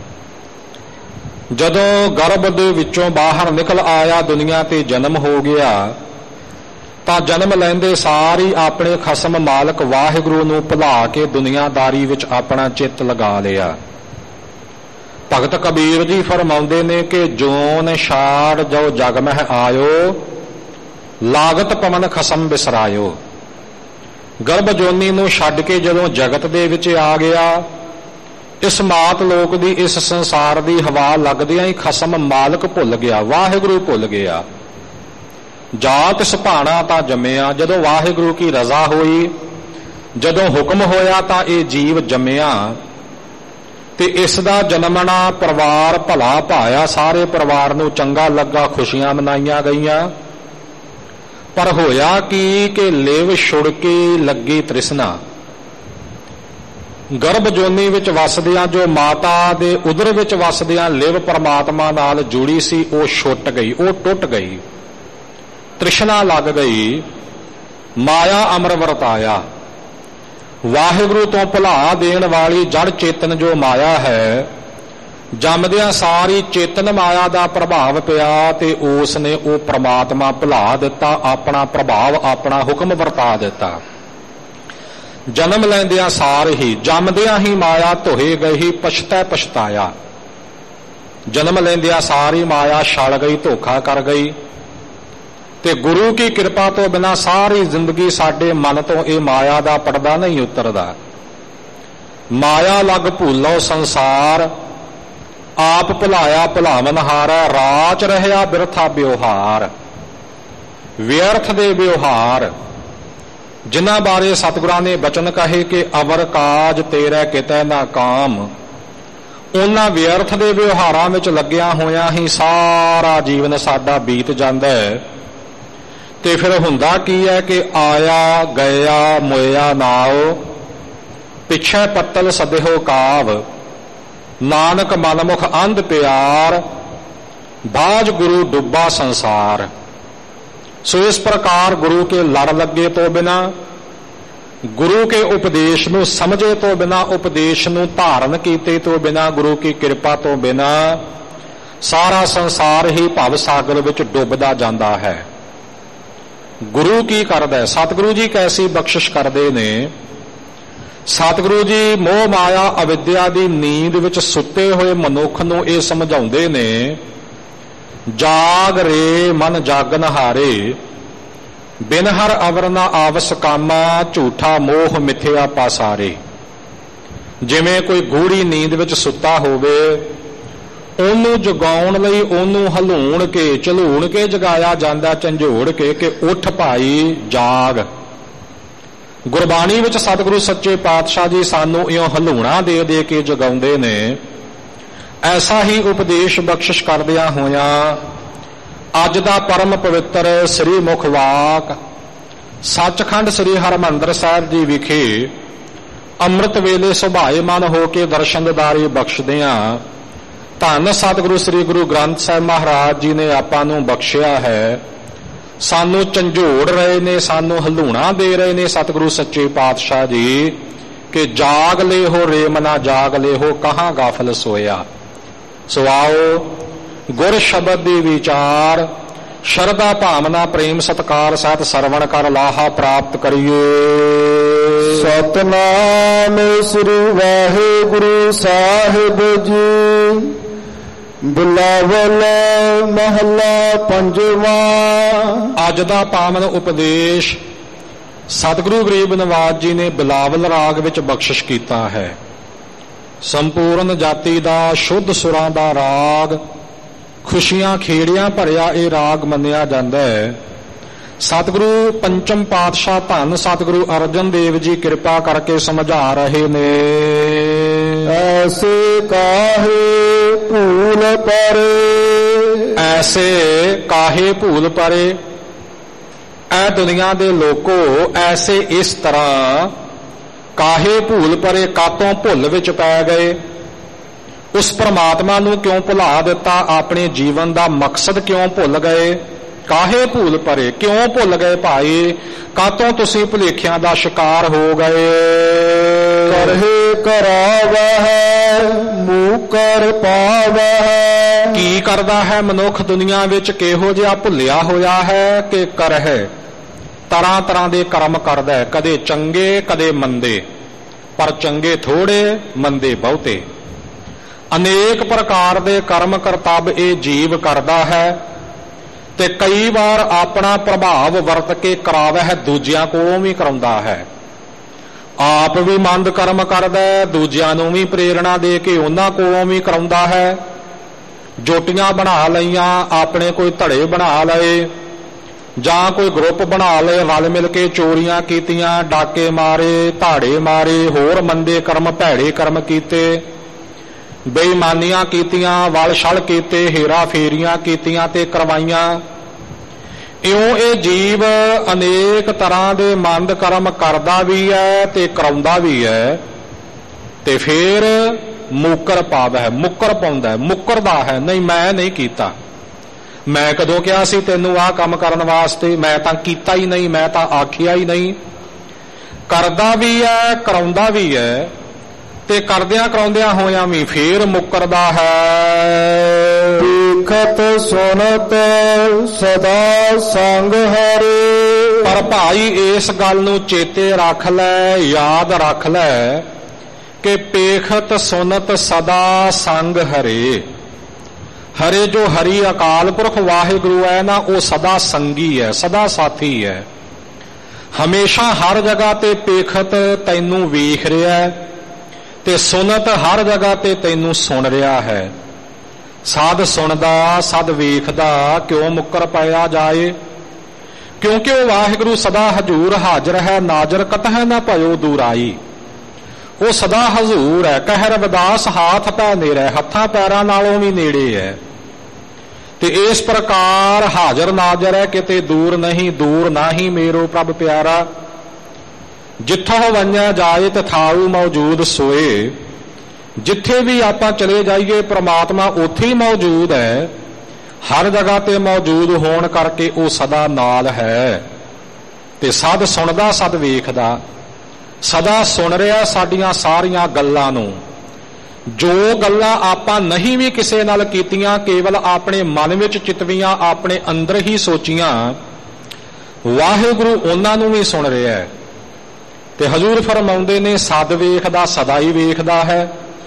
Speaker 1: ਜਦੋਂ ਗਰਭ ਦੇ ਵਿੱਚੋਂ ਬਾਹਰ ਨਿਕਲ ਆਇਆ, ਦੁਨੀਆ ਤੇ ਜਨਮ ਹੋ ਗਿਆ, ਤਾਂ ਜਨਮ ਲੈਂਦੇ ਸਾਰੀ ਆਪਣੇ ਖਸਮ ਮਾਲਕ ਵਾਹਿਗੁਰੂ ਨੂੰ ਭੁਲਾ ਕੇ ਦੁਨੀਆਦਾਰੀ ਵਿੱਚ ਆਪਣਾ ਚਿੱਤ ਲਗਾ ਲਿਆ। ਭਗਤ ਕਬੀਰ ਜੀ ਫਰਮਾਉਂਦੇ ਨੇ ਕਿ ਜੋਨ ਛਾੜ ਜੋ ਜਗ ਮਹਿ ਆਇਓ, ਲਾਗਤ ਪਵਨ ਖਸਮ ਬਿਸਰਾਇਓ। ਗਰਭ ਜੋਨੀ ਨੂੰ ਛੱਡ ਕੇ ਜਦੋਂ ਜਗਤ ਦੇ ਵਿੱਚ ਆ ਗਿਆ, ਇਸ ਮਾਤ ਲੋਕ ਦੀ, ਇਸ ਸੰਸਾਰ ਦੀ ਹਵਾ ਲੱਗਦਿਆਂ ਹੀ ਖਸਮ ਮਾਲਕ ਭੁੱਲ ਗਿਆ, ਵਾਹਿਗੁਰੂ ਭੁੱਲ ਗਿਆ। ਜਾਤ ਸੁਭਾਣਾ ਤਾਂ ਜੰਮਿਆ, ਜਦੋਂ ਵਾਹਿਗੁਰੂ ਕੀ ਰਜ਼ਾ ਹੋਈ, ਜਦੋਂ ਹੁਕਮ ਹੋਇਆ ਤਾਂ ਇਹ ਜੀਵ ਜੰਮਿਆ ਤੇ ਇਸ ਦਾ ਜਨਮਣਾ ਪਰਿਵਾਰ ਭਲਾ ਭਾਇਆ, ਸਾਰੇ ਪਰਿਵਾਰ ਨੂੰ ਚੰਗਾ ਲੱਗਾ, ਖੁਸ਼ੀਆਂ ਮਨਾਈਆਂ ਗਈਆਂ। ਪਰ ਹੋਇਆ ਕਿ ਲਿਵ ਛੁੜ ਕੇ ਲੱਗੀ ਤ੍ਰਿਸ਼ਨਾ। ਗਰਭ ਜੋਨੀ ਵਿੱਚ ਵਸਦਿਆਂ ਜੋ ਮਾਤਾ ਦੇ ਉਦਰ ਵਿੱਚ ਵਸਦਿਆਂ ਲਿਵ ਪਰਮਾਤਮਾ ਨਾਲ ਜੁੜੀ ਸੀ, ਉਹ ਛੁੱਟ ਗਈ, ਉਹ ਟੁੱਟ ਗਈ, ਤ੍ਰਿਸ਼ਨਾ ਲੱਗ ਗਈ। ਮਾਇਆ ਅਮਰ ਵਰਤਾਇਆ। ਵਾਹਿਗੁਰੂ ਤੋਂ ਭੁਲਾ ਦੇਣ ਵਾਲੀ ਜੜ ਚੇਤਨ ਜੋ ਮਾਇਆ ਹੈ, ਜੰਮਦਿਆਂ ਸਾਰੀ ਚੇਤਨ ਮਾਇਆ ਦਾ ਪ੍ਰਭਾਵ ਪਿਆ ਤੇ ਉਸ ਨੇ ਉਹ ਪ੍ਰਮਾਤਮਾ ਭੁਲਾ ਦਿੱਤਾ, ਆਪਣਾ ਪ੍ਰਭਾਵ ਆਪਣਾ ਹੁਕਮ ਵਰਤਾ ਦਿੱਤਾ। ਜਨਮ ਲੈਂਦਿਆਂ ਸਾਰ ਹੀ, ਜੰਮਦਿਆਂ ਹੀ ਮਾਇਆ ਧੋਏ ਗਈ, ਪਛਤਾਇਆ। ਜਨਮ ਲੈਂਦਿਆਂ ਸਾਰੀ ਮਾਇਆ ਛਲ ਗਈ, ਧੋਖਾ ਕਰ ਗਈ। ਤੇ ਗੁਰੂ ਕੀ ਕਿਰਪਾ ਤੋਂ ਬਿਨਾਂ ਸਾਰੀ ਜ਼ਿੰਦਗੀ ਸਾਡੇ ਮਨ ਤੋਂ ਇਹ ਮਾਇਆ ਦਾ ਪਰਦਾ ਨਹੀਂ ਉਤਰਦਾ। ਮਾਇਆ ਲਗ ਭੂਲੋ ਸੰਸਾਰ, ਆਪ ਭੁਲਾਇਆ ਭੁਲਾਵਨਹਾਰਾ, ਰਾਚ ਰਹਿਆ ਬਿਰਥਾ ਵਿਵਹਾਰ। ਵਿਅਰਥ ਦੇ ਵਿਵਹਾਰ ਜਿਨ੍ਹਾਂ ਬਾਰੇ ਸਤਿਗੁਰਾਂ ਨੇ ਬਚਨ ਕਹੇ ਕਿ ਅਵਰ ਕਾਜ ਤੇਰੇ ਕਿਤੈ ਨਾ ਕਾਮ, ਉਹਨਾਂ ਵਿਅਰਥ ਦੇ ਵਿਵਹਾਰਾਂ ਵਿੱਚ ਲੱਗਿਆ ਹੋਇਆਂ ਹੀ ਸਾਰਾ ਜੀਵਨ ਸਾਡਾ ਬੀਤ ਜਾਂਦਾ ਹੈ। ਤੇ ਫਿਰ ਹੁੰਦਾ ਕੀ ਹੈ ਕਿ ਆਇਆ ਗਿਆ ਮੋਇਆ ਨਾਉ, ਪਿੱਛੇ ਪੱਤਲ ਸਦਿਓ ਕਾਵ, ਨਾਨਕ ਮਨਮੁਖ ਅੰਧ ਪਿਆਰ, ਬਾਜ ਗੁਰੂ ਡੁੱਬਾ ਸੰਸਾਰ। ਸੋ ਇਸ ਪ੍ਰਕਾਰ ਗੁਰੂ ਕੇ ਲੜ ਲੱਗੇ ਤੋਂ ਬਿਨਾ, ਗੁਰੂ ਕੇ ਉਪਦੇਸ਼ ਨੂੰ ਸਮਝੇ ਤੋਂ ਬਿਨਾ, ਉਪਦੇਸ਼ ਨੂੰ ਧਾਰਨ ਕੀਤੇ ਤੋਂ ਬਿਨਾ, ਗੁਰੂ ਕੀ ਕਿਰਪਾ ਤੋਂ ਬਿਨਾ ਸਾਰਾ ਸੰਸਾਰ ਹੀ ਭਵ ਸਾਗਰ ਵਿੱਚ ਡੁੱਬਦਾ ਜਾਂਦਾ ਹੈ। ਗੁਰੂ ਕੀ ਕਰਦਾ? ਸਤਿਗੁਰੂ ਜੀ ਕੈਸੀ ਬਖਸ਼ਿਸ਼ ਕਰਦੇ ਨੇ। ਸਤਿਗੁਰੂ ਜੀ ਮੋਹ ਮਾਇਆ ਅਵਿਦਿਆ ਦੀ ਨੀਂਦ ਵਿੱਚ ਸੁੱਤੇ ਹੋਏ ਮਨੁੱਖ ਨੂੰ ਇਹ ਸਮਝਾਉਂਦੇ ਨੇ, ਜਾਗ ਰੇ ਮਨ ਜਾਗਨ ਹਾਰੇ, ਬਿਨ ਹਰ ਅਵਰ ਨਾ ਆਵਸ ਕਾਮਾ, ਝੂਠਾ ਮੋਹ ਮਿਥਿਆ ਪਾਸਾਰੇ। ਜਿਵੇਂ ਕੋਈ ਗੂੜੀ ਨੀਂਦ ਵਿੱਚ ਸੁੱਤਾ ਹੋਵੇ, ਉਹਨੂੰ ਜਗਾਉਣ ਲਈ ਉਹਨੂੰ ਹਲੂਣ ਕੇ ਝਲੂਣ ਕੇ ਜਗਾਇਆ ਜਾਂਦਾ, ਝੰਜੋੜ ਕੇ ਕਿ ਉੱਠ ਭਾਈ ਜਾਗ। ਗੁਰਬਾਣੀ ਵਿੱਚ ਸਤਿਗੁਰੂ ਸੱਚੇ ਪਾਤਸ਼ਾਹ ਜੀ ਸਾਨੂੰ ਇਉਂ ਹਲੂਣਾ ਦੇ ਦੇ ਕੇ ਜਗਾਉਂਦੇ ਨੇ। ਐਸਾ ਹੀ ਉਪਦੇਸ਼ ਬਖਸ਼ਿਸ਼ ਕਰਦਿਆਂ ਹੋਇਆਂ ਅੱਜ ਦਾ ਪਰਮ ਪਵਿੱਤਰ ਸ੍ਰੀ ਮੁਖ ਵਾਕ ਸੱਚਖੰਡ ਸ੍ਰੀ ਹਰਿਮੰਦਰ ਸਾਹਿਬ ਜੀ ਵਿਖੇ ਅੰਮ੍ਰਿਤ ਵੇਲੇ ਸੁਭਾਏਮਨ ਹੋ ਕੇ ਦਰਸ਼ਨ ਦਿਦਾਰੇ ਬਖਸ਼ਦਿਆਂ ਧੰਨ ਸਤਿਗੁਰੂ ਸ੍ਰੀ ਗੁਰੂ ਗ੍ਰੰਥ ਸਾਹਿਬ ਮਹਾਰਾਜ ਜੀ ਨੇ ਆਪਾਂ ਨੂੰ ਬਖਸ਼ਿਆ ਹੈ। ਸਾਨੂੰ ਝੰਜੋੜ ਰਹੇ ਨੇ, ਸਾਨੂੰ ਹਲੂਣਾ ਦੇ ਰਹੇ ਨੇ ਸਤਿਗੁਰੂ ਸੱਚੇ ਪਾਤਸ਼ਾਹ ਜੀ ਕਿ ਜਾਗ ਲੈ ਹੋ ਰੇ ਮਨਾ ਜਾਗ ਲੈ ਹੋ, ਕਹਾਂ ਗਾਫਲ ਸੋਇਆ। ਸੋ ਆਓ ਗੁਰ ਸ਼ਬਦ ਦੇ ਵਿਚਾਰ ਸ਼ਰਧਾ ਭਾਵਨਾ ਪ੍ਰੇਮ ਸਤਿਕਾਰ ਸਹਿਤ ਸਰਵਣ ਕਰ ਲਾਹਾ ਪ੍ਰਾਪਤ ਕਰੀਏ।
Speaker 2: ਸਤਨਾਮ ਸ੍ਰੀ ਵਾਹਿਗੁਰੂ ਸਾਹਿਬ ਜੀ। ਬਿਲਾਵਲ ਮਹੱਲਾ ਪੰਜਵਾਂ।
Speaker 1: ਅੱਜ ਦਾ ਪਾਵਨ ਉਪਦੇਸ਼ ਸਤਿਗੁਰੂ ਗਰੀਬ ਨਿਵਾਜ ਜੀ ਨੇ ਬਿਲਾਵਲ ਰਾਗ ਵਿੱਚ ਬਖਸ਼ਿਸ਼ ਕੀਤਾ ਹੈ। ਸੰਪੂਰਨ ਜਾਤੀ ਦਾ ਸ਼ੁੱਧ ਸੁਰਾਂ ਦਾ ਰਾਗ, ਖੁਸ਼ੀਆਂ ਖੇੜਿਆਂ ਭਰਿਆ ਇਹ ਰਾਗ ਮੰਨਿਆ ਜਾਂਦਾ ਹੈ। ਸਤਿਗੁਰੂ ਪੰਚਮ ਪਾਤਸ਼ਾਹ ਧੰਨ ਸਤਿਗੁਰੂ ਅਰਜਨ ਦੇਵ ਜੀ ਕਿਰਪਾ ਕਰਕੇ ਸਮਝਾ ਰਹੇ ਨੇ।
Speaker 2: ਐਸੇ ਕਾਹੇ ਭੂਲ ਪਰੇ,
Speaker 1: ਐਸੇ ਕਾਹੇ ਭੂਲ ਪਰੇ। ਐ ਦੁਨੀਆ ਦੇ ਲੋਕੋ, ਐਸੇ ਇਸ ਤਰ੍ਹਾਂ ਕਾਹੇ ਭੂਲ ਪਰੇ, ਕਾਤੋਂ ਭੁੱਲ ਵਿੱਚ ਪੈ ਗਏ। ਉਸ ਪ੍ਰਮਾਤਮਾ ਨੂੰ ਕਿਉਂ ਭੁਲਾ ਦਿੱਤਾ? ਆਪਣੇ ਜੀਵਨ ਦਾ ਮਕਸਦ ਕਿਉਂ ਭੁੱਲ ਗਏ? ਕਾਹੇ ਭੂਲ ਪਰੇ, ਕਿਉਂ ਭੁੱਲ ਗਏ ਭਾਈ? ਕਾਤੋਂ ਤੁਸੀਂ ਭੁਲੇਖਿਆਂ ਦਾ ਸ਼ਿਕਾਰ ਹੋ ਗਏ?
Speaker 2: ਕਰਹਿ ਕਰਾਵਹਿ ਮੂਕਰ ਪਾਵਹਿ।
Speaker 1: ਕੀ ਕਰਦਾ ਹੈ ਮਨੁੱਖ ਦੁਨੀਆ ਵਿੱਚ? ਕਿਹੋ ਜਿਹਾ ਭੁੱਲਿਆ ਹੋਇਆ ਹੈ ਕਿ ਕਰਹਿ ਤਰ੍ਹਾਂ ਤਰ੍ਹਾਂ ਦੇ ਕਰਮ ਕਰਦਾ ਹੈ, ਕਦੇ ਚੰਗੇ ਕਦੇ ਮੰਦੇ, ਪਰ ਚੰਗੇ ਥੋੜੇ ਮੰਦੇ ਬਹੁਤੇ। ਅਨੇਕ ਪ੍ਰਕਾਰ ਦੇ ਕਰਮ ਕਰਤੱਵ ਇਹ ਜੀਵ ਕਰਦਾ ਹੈ ਤੇ ਕਈ ਵਾਰ ਆਪਣਾ ਪ੍ਰਭਾਵ ਵਰਤ ਕੇ ਕਰਾਵਹਿ ਦੂਜਿਆਂ ਕੋਲੋਂ ਵੀ ਕਰਾਉਂਦਾ ਹੈ। ਆਪ ਵੀ ਮੰਦ ਕਰਮ ਕਰਦਾ ਹੈ, ਦੂਜਿਆਂ ਨੂੰ ਵੀ ਪ੍ਰੇਰਣਾ ਦੇ ਕੇ ਉਹਨਾਂ ਕੋਲੋਂ ਵੀ ਕਰਾਉਂਦਾ ਹੈ। ਜੋਟੀਆਂ ਬਣਾ ਲਈਆਂ, ਆਪਣੇ ਕੋਈ ਧੜੇ ਬਣਾ ਲਏ ਜਾਂ ਕੋਈ ਗਰੁੱਪ ਬਣਾ ਲਏ, ਰਲ ਮਿਲ ਕੇ ਚੋਰੀਆਂ ਕੀਤੀਆਂ, ਡਾਕੇ ਮਾਰੇ, ਧਾੜੇ ਮਾਰੇ, ਹੋਰ ਮੰਦੇ ਕਰਮ ਭੈੜੇ ਕਰਮ ਕੀਤੇ। ਬੇਈਮਾਨੀਆਂ ਕੀਤੀਆਂ, ਵਲ ਛਲ ਕੀਤੇ, ਹੇਰਾ ਫੇਰੀਆਂ ਕੀਤੀਆਂ ਤੇ ਕਰਵਾਈਆਂ। ਇਉਂ ਇਹ ਜੀਵ ਅਨੇਕ ਤਰ੍ਹਾਂ ਦੇ ਮੰਦ ਕਰਮ ਕਰਦਾ ਵੀ ਹੈ ਤੇ ਕਰਾਉਂਦਾ ਵੀ ਹੈ, ਤੇ ਫੇਰ ਮੁੱਕਰ ਪਾਉਂਦਾ ਹੈ, ਮੁੱਕਰ ਪਾਉਂਦਾ ਹੈ, ਮੁੱਕਰਦਾ ਹੈ, ਨਹੀਂ ਮੈਂ ਨਹੀਂ ਕੀਤਾ, ਮੈਂ ਕਦੋਂ ਕਿਹਾ ਸੀ ਤੈਨੂੰ ਆਹ ਕੰਮ ਕਰਨ ਵਾਸਤੇ, ਮੈਂ ਤਾਂ ਕੀਤਾ ਹੀ ਨਹੀਂ, ਮੈਂ ਤਾਂ ਆਖਿਆ ਹੀ ਨਹੀਂ। ਕਰਦਾ ਵੀ ਹੈ, ਕਰਾਉਂਦਾ ਵੀ ਹੈ, ਤੇ ਕਰਦਿਆਂ ਕਰਾਉਂਦਿਆਂ ਹੋਇਆਂ ਵੀ ਫੇਰ ਮੁੱਕਰਦਾ ਹੈ।
Speaker 2: ਦੇਖਤ ਸੁਨਤ ਸਦਾ ਸੰਗ ਹਰੇ।
Speaker 1: ਪਰ ਭਾਈ ਇਸ ਗੱਲ ਨੂੰ ਚੇਤੇ ਰੱਖ ਲੈ, ਯਾਦ ਰੱਖ ਲੈ ਕਿ ਪੇਖਤ ਸੁਨਤ ਸਦਾ ਸੰਗ ਹਰੇ। ਹਰੇ ਜੋ ਹਰੀ ਅਕਾਲ ਪੁਰਖ ਵਾਹਿਗੁਰੂ ਹੈ ਨਾ, ਉਹ ਸਦਾ ਸੰਗੀ ਹੈ, ਸਦਾ ਸਾਥੀ ਹੈ। ਹਮੇਸ਼ਾ ਹਰ ਜਗ੍ਹਾ ਤੇ ਪੇਖਤ ਤੈਨੂੰ ਵੇਖ ਰਿਹਾ ਹੈ ਤੇ ਸੁਨਤ ਹਰ ਜਗ੍ਹਾ ਤੇ ਤੈਨੂੰ ਸੁਣ ਰਿਹਾ ਹੈ। ਸਦ ਸੁਣਦਾ ਸਦ ਵੇਖਦਾ ਕਿਉਂ ਮੁੱਕਰ ਪਾਇਆ ਜਾਏ, ਕਿਉਂਕਿ ਉਹ ਵਾਹਿਗੁਰੂ ਸਦਾ ਹਜ਼ੂਰ ਹਾਜ਼ਰ ਹੈ, ਨਾਜ਼ਰ ਕਤਹਿ ਨਾ ਭਇਓ ਦੂਰਾਈ। ਉਹ ਸਦਾ ਹਜ਼ੂਰ ਹੈ, ਕਹਿ ਰਵਿਦਾਸ ਹਾਥ ਪੈ ਨੇੜੇ, ਹੱਥਾਂ ਪੈਰਾਂ ਨਾਲੋਂ ਵੀ ਨੇੜੇ ਹੈ। ਤੇ ਇਸ ਪ੍ਰਕਾਰ ਹਾਜ਼ਰ ਨਾਜ਼ਰ ਹੈ, ਕਿਤੇ ਦੂਰ ਨਹੀਂ, ਦੂਰ ਨਾਹੀ ਮੇਰੋ ਪ੍ਰਭ ਪਿਆਰਾ। ਜਿੱਥੋਂ ਵੰਨਿਆ ਜਾਏ ਤਥਾਉ ਮੌਜੂਦ ਸੋਏ। ਜਿੱਥੇ ਵੀ ਆਪਾਂ ਚਲੇ ਜਾਈਏ ਪ੍ਰਮਾਤਮਾ ਉੱਥੇ ਹੀ ਮੌਜੂਦ ਹੈ, ਹਰ ਜਗ੍ਹਾ ਤੇ ਮੌਜੂਦ ਹੋਣ ਕਰਕੇ ਉਹ ਸਦਾ ਨਾਲ ਹੈ। ਤੇ ਸਦ ਸੁਣਦਾ ਸਦ ਵੇਖਦਾ, ਸਦਾ ਸੁਣ ਰਿਹਾ ਸਾਡੀਆਂ ਸਾਰੀਆਂ ਗੱਲਾਂ ਨੂੰ। ਜੋ ਗੱਲਾਂ ਆਪਾਂ ਨਹੀਂ ਵੀ ਕਿਸੇ ਨਾਲ ਕੀਤੀਆਂ, ਕੇਵਲ ਆਪਣੇ ਮਨ ਵਿੱਚ ਚਿਤਵੀਆਂ, ਆਪਣੇ ਅੰਦਰ ਹੀ ਸੋਚੀਆਂ, ਵਾਹਿਗੁਰੂ ਉਹਨਾਂ ਨੂੰ ਵੀ ਸੁਣ ਰਿਹਾ ਹੈ। ਤੇ ਹਜ਼ੂਰ ਫਰਮਾਉਂਦੇ ਨੇ ਸਦ ਵੇਖਦਾ ਸਦਾ ਹੀ ਵੇਖਦਾ ਹੈ।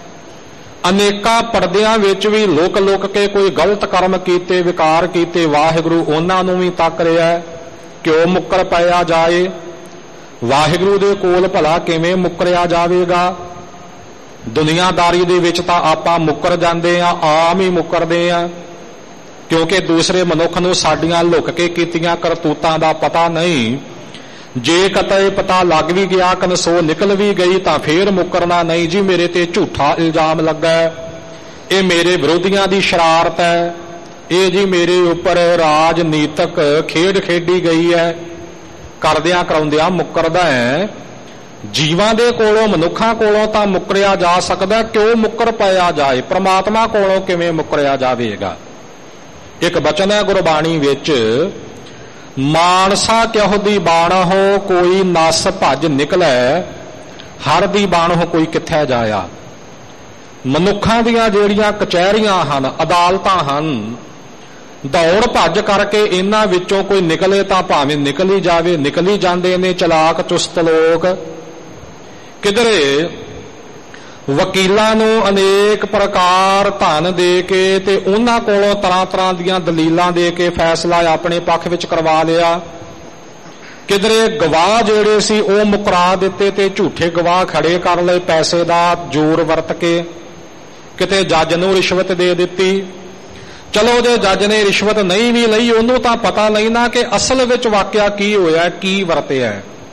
Speaker 1: ਅਨੇਕਾਂ ਪਰਦਿਆਂ ਵਿੱਚ ਵੀ ਲੁਕ ਲੁਕ ਕੇ ਕੋਈ ਗਲਤ ਕਰਮ ਕੀਤੇ, ਵਿਕਾਰ ਕੀਤੇ, ਵਾਹਿਗੁਰੂ ਉਹਨਾਂ ਨੂੰ ਵੀ ਤੱਕ ਰਿਹਾ ਹੈ। ਕਿਉਂ ਮੁੱਕਰ ਪਾਇਆ ਜਾਏ? ਵਾਹਿਗੁਰੂ ਦੇ ਕੋਲ ਭਲਾ ਕਿਵੇਂ ਮੁੱਕਰਿਆ ਜਾਵੇਗਾ? ਦੁਨੀਆਦਾਰੀ ਦੇ ਵਿੱਚ ਤਾਂ ਆਪਾਂ ਮੁੱਕਰ ਜਾਂਦੇ ਆ, ਆਮ ਹੀ ਮੁੱਕਰਦੇ ਆ, ਕਿਉਂਕਿ ਦੂਸਰੇ ਮਨੁੱਖ ਨੂੰ ਸਾਡੀਆਂ ਲੁਕ ਕੇ ਕੀਤੀਆਂ ਕਰਤੂਤਾਂ ਦਾ ਪਤਾ ਨਹੀਂ। ਜੇ ਕਤੇ ਪਤਾ ਲੱਗ ਵੀ ਗਿਆ, ਕਨਸੋ ਨਿਕਲ ਵੀ ਗਈ, ਤਾਂ ਫੇਰ ਮੁੱਕਰਨਾ ਨਹੀਂ ਜੀ ਮੇਰੇ ਤੇ ਝੂਠਾ ਇਲਜ਼ਾਮ ਲੱਗਾ, ਇਹ ਮੇਰੇ ਵਿਰੋਧੀਆਂ ਦੀ ਸ਼ਰਾਰਤ ਹੈ, ਇਹ ਜੀ ਮੇਰੇ ਉੱਪਰ ਰਾਜਨੀਤਕ ਖੇਡ ਖੇਡੀ ਗਈ ਹੈ। ਕਰਦਿਆਂ ਕਰਾਉਂਦਿਆਂ ਮੁੱਕਰਦਾ ਹੈ। ਜੀਵਾਂ ਦੇ ਕੋਲੋਂ, ਮਨੁੱਖਾਂ ਕੋਲੋਂ ਤਾਂ ਮੁੱਕਰਿਆ ਜਾ ਸਕਦਾ, ਕਿਉਂ ਮੁੱਕਰ ਪਾਇਆ ਜਾਏ? ਪ੍ਰਮਾਤਮਾ ਕੋਲੋਂ ਕਿਵੇਂ ਮੁੱਕਰਿਆ ਜਾਵੇਗਾ? ਇੱਕ ਬਚਨ ਹੈ ਗੁਰਬਾਣੀ ਵਿੱਚ, ਮਾਨਸਾ ਕਿਹੋ ਦੀ ਬਾਣਹੁ ਕੋਈ ਨਸ ਭੱਜ ਨਿਕਲੈ, ਹਰ ਦੀ ਬਾਣਹੁ ਕੋਈ ਕਿੱਥੇ ਜਾਇਆ। ਮਨੁੱਖਾਂ ਦੀਆਂ ਜਿਹੜੀਆਂ ਕਚਹਿਰੀਆਂ ਹਨ, ਅਦਾਲਤਾਂ ਹਨ, ਦੌੜ ਭੱਜ ਕਰਕੇ ਇਹਨਾਂ ਵਿੱਚੋਂ ਕੋਈ ਨਿਕਲੇ ਤਾਂ ਭਾਵੇਂ ਨਿਕਲ ਹੀ ਜਾਵੇ, ਨਿਕਲ ਹੀ ਜਾਂਦੇ ਨੇ ਚਲਾਕ ਚੁਸਤ ਲੋਕ। ਕਿਧਰੇ ਵਕੀਲਾਂ ਨੂੰ ਅਨੇਕ ਪ੍ਰਕਾਰ ਧਨ ਦੇ ਕੇ ਤੇ ਉਹਨਾਂ ਕੋਲੋਂ ਤਰ੍ਹਾਂ ਤਰ੍ਹਾਂ ਦੀਆਂ ਦਲੀਲਾਂ ਦੇ ਕੇ ਫੈਸਲਾ ਆਪਣੇ ਪੱਖ ਵਿੱਚ ਕਰਵਾ ਲਿਆ। ਕਿਧਰੇ ਗਵਾਹ ਜਿਹੜੇ ਸੀ ਉਹ ਮੁਕਰਾ ਦਿੱਤੇ ਤੇ ਝੂਠੇ ਗਵਾਹ ਖੜੇ ਕਰ ਲਏ ਪੈਸੇ ਦਾ ਜ਼ੋਰ ਵਰਤ ਕੇ। ਕਿਤੇ ਜੱਜ ਨੂੰ ਰਿਸ਼ਵਤ ਦੇ ਦਿੱਤੀ। ਚਲੋ ਜੇ ਜੱਜ ਨੇ ਰਿਸ਼ਵਤ ਨਹੀਂ ਵੀ ਲਈ, ਉਹਨੂੰ ਤਾਂ ਪਤਾ ਨਹੀਂ ਨਾ ਕਿ ਅਸਲ ਵਿੱਚ ਵਾਕਿਆ ਕੀ ਹੋਇਆ, ਕੀ ਵਰਤਿਆ।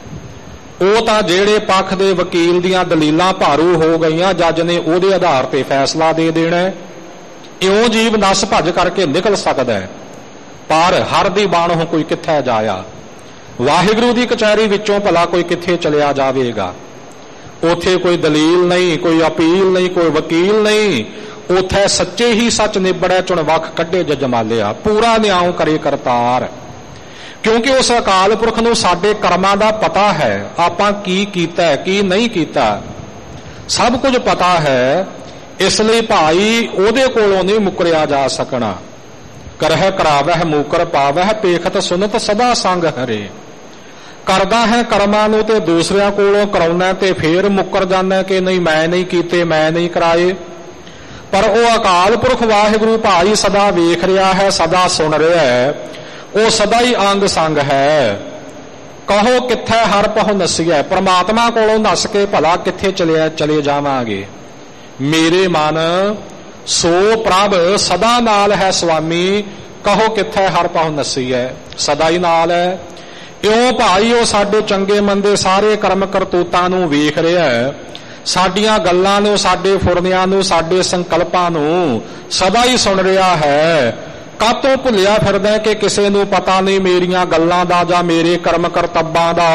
Speaker 1: ਉਹ ਤਾਂ ਜਿਹੜੇ ਪੱਖ ਦੇ ਵਕੀਲ ਦੀਆਂ ਦਲੀਲਾਂ ਭਾਰੂ ਹੋ ਗਈਆਂ, ਜੱਜ ਨੇ ਉਹਦੇ ਆਧਾਰ ਤੇ ਫੈਸਲਾ ਦੇ ਦੇਣਾ। ਇਉਂ ਜੀਵ ਨਸ ਭੱਜ ਕਰਕੇ ਨਿਕਲ ਸਕਦਾ ਹੈ, ਪਰ ਹਰ ਦੀ ਬਾਣੋਂ ਕੋਈ ਕਿੱਥੇ ਜਾਇਆ। ਵਾਹਿਗੁਰੂ ਦੀ ਕਚਹਿਰੀ ਵਿੱਚੋਂ ਭਲਾ ਕੋਈ ਕਿੱਥੇ ਚਲਿਆ ਜਾਵੇਗਾ? ਉੱਥੇ ਕੋਈ ਦਲੀਲ ਨਹੀਂ, ਕੋਈ ਅਪੀਲ ਨਹੀਂ, ਕੋਈ ਵਕੀਲ ਨਹੀਂ। ਉੱਥੇ ਸੱਚੇ ਹੀ ਸੱਚ ਨਿਬੜੈ, ਚੁਣ ਵੱਖ ਕੱਢੇ ਜਜਮਾਲਿਆ, ਪੂਰਾ ਨਿਆਂ ਕਰੇ ਕਰਤਾਰ। ਕਿਉਂਕਿ ਉਸ ਅਕਾਲ ਪੁਰਖ ਨੂੰ ਸਾਡੇ ਕਰਮਾਂ ਦਾ ਪਤਾ ਹੈ, ਆਪਾਂ ਕੀ ਕੀਤਾ ਕੀ ਨਹੀਂ ਕੀਤਾ, ਸਭ ਕੁਝ ਪਤਾ ਹੈ। ਇਸ ਲਈ ਭਾਈ ਉਹਦੇ ਕੋਲੋਂ ਨਹੀਂ ਮੁਕਰਿਆ ਜਾ ਸਕਣਾ। ਕਰਹਿ ਕਰਾਵਹਿ ਮੂਕਰ ਪਾਵਹਿ, ਪੇਖਤ ਸੁਨਤ ਸਦਾ ਸੰਗ ਹਰੇ। ਕਰਦਾ ਹੈ ਕਰਮਾਂ ਨੂੰ ਤੇ ਦੂਸਰਿਆਂ ਕੋਲੋਂ ਕਰਾਉਣਾ ਤੇ ਫੇਰ ਮੁੱਕਰ ਜਾਂਦਾ ਕਿ ਨਹੀਂ ਮੈਂ ਨਹੀਂ ਕੀਤੇ, ਮੈਂ ਨਹੀਂ ਕਰਾਏ। ਪਰ ਉਹ ਅਕਾਲ ਪੁਰਖ ਵਾਹਿਗੁਰੂ ਭਾਈ ਸਦਾ ਵੇਖ ਰਿਹਾ ਹੈ, ਸਦਾ ਸੁਣ ਰਿਹਾ ਹੈ, ਉਹ ਸਦਾ ਹੀ ਅੰਗ ਸੰਗ ਹੈ। ਕਹੋ ਕਿੱਥੇ ਹਰ ਪਹੁ ਨਸੀਐ, ਪ੍ਰਮਾਤਮਾ ਕੋਲੋਂ ਨੱਸ ਕੇ ਭਲਾ ਕਿੱਥੇ ਚਲੇ ਜਾਵਾਂਗੇ। ਮੇਰੇ ਮਨ ਸੋ ਪ੍ਰਭ ਸਦਾ ਨਾਲ ਹੈ ਸੁਆਮੀ, ਕਹੋ ਕਿੱਥੇ ਹਰ ਪਹੁ ਨਸੀਐ, ਸਦਾ ਹੀ ਨਾਲ ਹੈ। ਇਉਂ ਭਾਈ ਉਹ ਸਾਡੇ ਚੰਗੇ ਮੰਦੇ ਸਾਰੇ ਕਰਮ ਕਰਤੂਤਾਂ ਨੂੰ ਵੇਖ ਰਿਹਾ ਹੈ, ਸਾਡੀਆਂ ਗੱਲਾਂ ਨੂੰ, ਸਾਡੇ ਫੁਰਨਿਆਂ ਨੂੰ, ਸਾਡੇ ਸੰਕਲਪਾਂ ਨੂੰ ਸਦਾ ਹੀ ਸੁਣ ਰਿਹਾ ਹੈ। ਕਾਤੋਂ ਭੁੱਲਿਆ ਫਿਰਦਾ ਕਿ ਕਿਸੇ ਨੂੰ ਪਤਾ ਨਹੀਂ ਮੇਰੀਆਂ ਗੱਲਾਂ ਦਾ ਜਾਂ ਮੇਰੇ ਕਰਮ ਕਰਤੱਬਾਂ ਦਾ।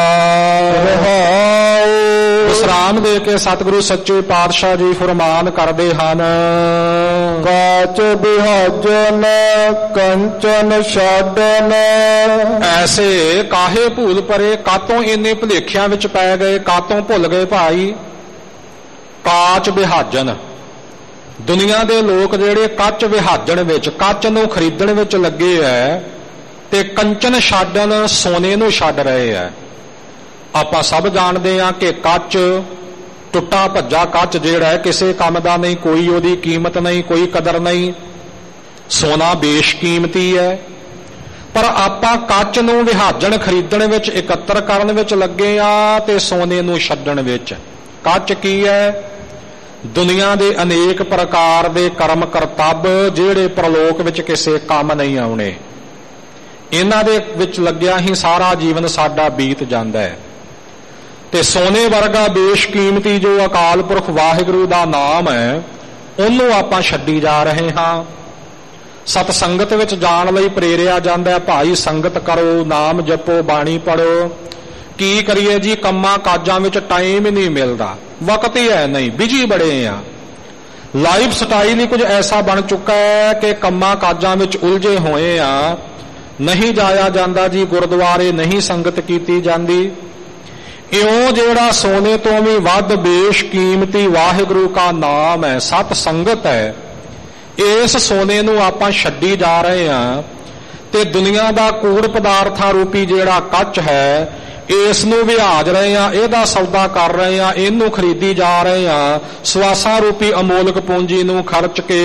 Speaker 1: ਵਿਸਰਾਮ ਦੇ ਕੇ ਸਤਿਗੁਰੂ ਸੱਚੇ ਪਾਤਸ਼ਾਹ ਜੀ ਫਰਮਾਨ ਕਰਦੇ ਹਨ,
Speaker 2: ਕਾਚ ਬਿਹਾਜਨ ਕੰਚਨ ਛਾਡਨ।
Speaker 1: ਐਸੇ ਕਾਹੇ ਭੂਲ ਪਰੇ, ਕਾਤੋਂ ਇੰਨੇ ਭੁਲੇਖਿਆਂ ਵਿੱਚ ਪੈ ਗਏ, ਕਾਤੋਂ ਭੁੱਲ ਗਏ ਭਾਈ। ਕਾਚ ਵਿਹਾਜਨ, ਦੁਨੀਆ ਦੇ ਲੋਕ ਜਿਹੜੇ ਕੱਚ ਵਿਹਾਜਣ ਵਿੱਚ, ਕੱਚ ਨੂੰ ਖਰੀਦਣ ਵਿੱਚ ਲੱਗੇ ਐ ਤੇ ਕੰਚਨ ਛਾਡਨ, ਸੋਨੇ ਨੂੰ ਛੱਡ ਰਹੇ ਐ। ਆਪਾਂ ਸਭ ਜਾਣਦੇ ਹਾਂ ਕਿ ਕੱਚ, ਟੁੱਟਾ ਭੱਜਾ ਕੱਚ ਜਿਹੜਾ ਹੈ ਕਿਸੇ ਕੰਮ ਦਾ ਨਹੀਂ, ਕੋਈ ਉਹਦੀ ਕੀਮਤ ਨਹੀਂ, ਕੋਈ ਕਦਰ ਨਹੀਂ। ਸੋਨਾ ਬੇਸ਼ਕੀਮਤੀ ਹੈ, ਪਰ ਆਪਾਂ ਕੱਚ ਨੂੰ ਵਿਹਾਜਣ ਖਰੀਦਣ ਵਿੱਚ, ਇਕੱਤਰ ਕਰਨ ਵਿੱਚ ਲੱਗੇ ਆ ਤੇ ਸੋਨੇ ਨੂੰ ਛੱਡਣ ਵਿੱਚ। ਕੱਚ ਕੀ ਹੈ? ਦੁਨੀਆ ਦੇ ਅਨੇਕ ਪ੍ਰਕਾਰ ਦੇ ਕਰਮ ਕਰਤੱਵ ਜਿਹੜੇ ਪ੍ਰਲੋਕ ਵਿੱਚ ਕਿਸੇ ਕੰਮ ਨਹੀਂ ਆਉਣੇ, ਇਹਨਾਂ ਦੇ ਵਿੱਚ ਲੱਗਿਆ ਹੀ ਸਾਰਾ ਜੀਵਨ ਸਾਡਾ ਬੀਤ ਜਾਂਦਾ ਹੈ। ਤੇ ਸੋਨੇ ਵਰਗਾ ਬੇਸ਼ਕੀਮਤੀ ਜੋ ਅਕਾਲ ਪੁਰਖ ਵਾਹਿਗੁਰੂ ਦਾ ਨਾਮ ਹੈ, ਉਹਨੂੰ ਆਪਾਂ ਛੱਡੀ ਜਾ ਰਹੇ ਹਾਂ। ਸਤ ਸੰਗਤ ਵਿੱਚ ਜਾਣ ਲਈ ਪ੍ਰੇਰਿਆ ਜਾਂਦਾ ਹੈ, ਭਾਈ ਸੰਗਤ ਕਰੋ, ਨਾਮ ਜਪੋ, ਬਾਣੀ ਪੜੋ। ਕੀ ਕਰੀਏ ਜੀ, ਕੰਮਾਂ ਕਾਜਾਂ ਵਿੱਚ ਟਾਈਮ ਹੀ ਨਹੀਂ ਮਿਲਦਾ, ਵਕਤ ਹੀ ਹੈ ਨਹੀਂ, ਬਿਜੀ ਬੜੇ ਆ। ਲਾਈਫ ਸਟਾਈਲ ਹੀ ਕੁਝ ਐਸਾ ਬਣ ਚੁੱਕਾ ਹੈ ਕਿ ਕੰਮਾਂ ਕਾਜਾਂ ਵਿੱਚ ਉਲਝੇ ਹੋਏ ਆ, ਨਹੀਂ ਜਾਇਆ ਜਾਂਦਾ ਜੀ ਗੁਰਦੁਆਰੇ, ਨਹੀਂ ਸੰਗਤ ਕੀਤੀ ਜਾਂਦੀ। ਇਉਂ ਜਿਹੜਾ ਸੋਨੇ ਤੋਂ ਵੀ ਵੱਧ ਬੇਸ਼ਕੀਮਤੀ ਵਾਹਿਗੁਰੂ ਦਾ ਨਾਮ ਹੈ, ਸਤ ਸੰਗਤ ਹੈ, ਇਸ ਸੋਨੇ ਨੂੰ ਆਪਾਂ ਛੱਡੀ ਜਾ ਰਹੇ ਹਾਂ ਤੇ ਦੁਨੀਆ ਦਾ ਕੂੜ ਪਦਾਰਥਾਂ ਰੂਪੀ ਜਿਹੜਾ ਕੱਚ ਹੈ, ਇਸ ਨੂੰ ਵਿਹਾਜ ਰਹੇ ਹਾਂ, ਇਹਦਾ ਸੌਦਾ ਕਰ ਰਹੇ ਹਾਂ, ਇਹਨੂੰ ਖਰੀਦੀ ਜਾ ਰਹੇ ਹਾਂ ਸਵਾਸਾਂ ਰੂਪੀ ਅਮੋਲਕ ਪੂੰਜੀ ਨੂੰ ਖਰਚ ਕੇ।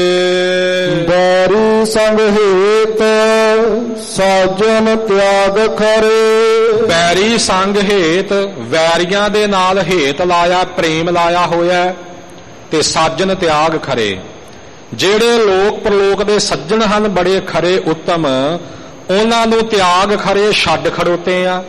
Speaker 2: ਬੈਰੀ ਸੰਗ ਹੇਤ ਸਾਜਨ ਤਿਆਗ ਖਰੇ।
Speaker 1: ਬੈਰੀ ਸੰਗ ਹੇਤ, ਵੈਰੀਆਂ ਦੇ ਨਾਲ ਹੇਤ ਲਾਇਆ, ਪ੍ਰੇਮ ਲਾਇਆ ਹੋਇਆ ਤੇ ਸਾਜਨ ਤਿਆਗ ਖਰੇ। ਜਿਹੜੇ ਲੋਕ ਪ੍ਰਲੋਕ ਦੇ ਸੱਜਣ ਹਨ, ਬੜੇ ਖਰੇ ਉੱਤਮ, ਉਹਨਾਂ ਨੂੰ ਤਿਆਗ ਖਰੇ ਛੱਡ ਖੜੋਤੇ ਆ।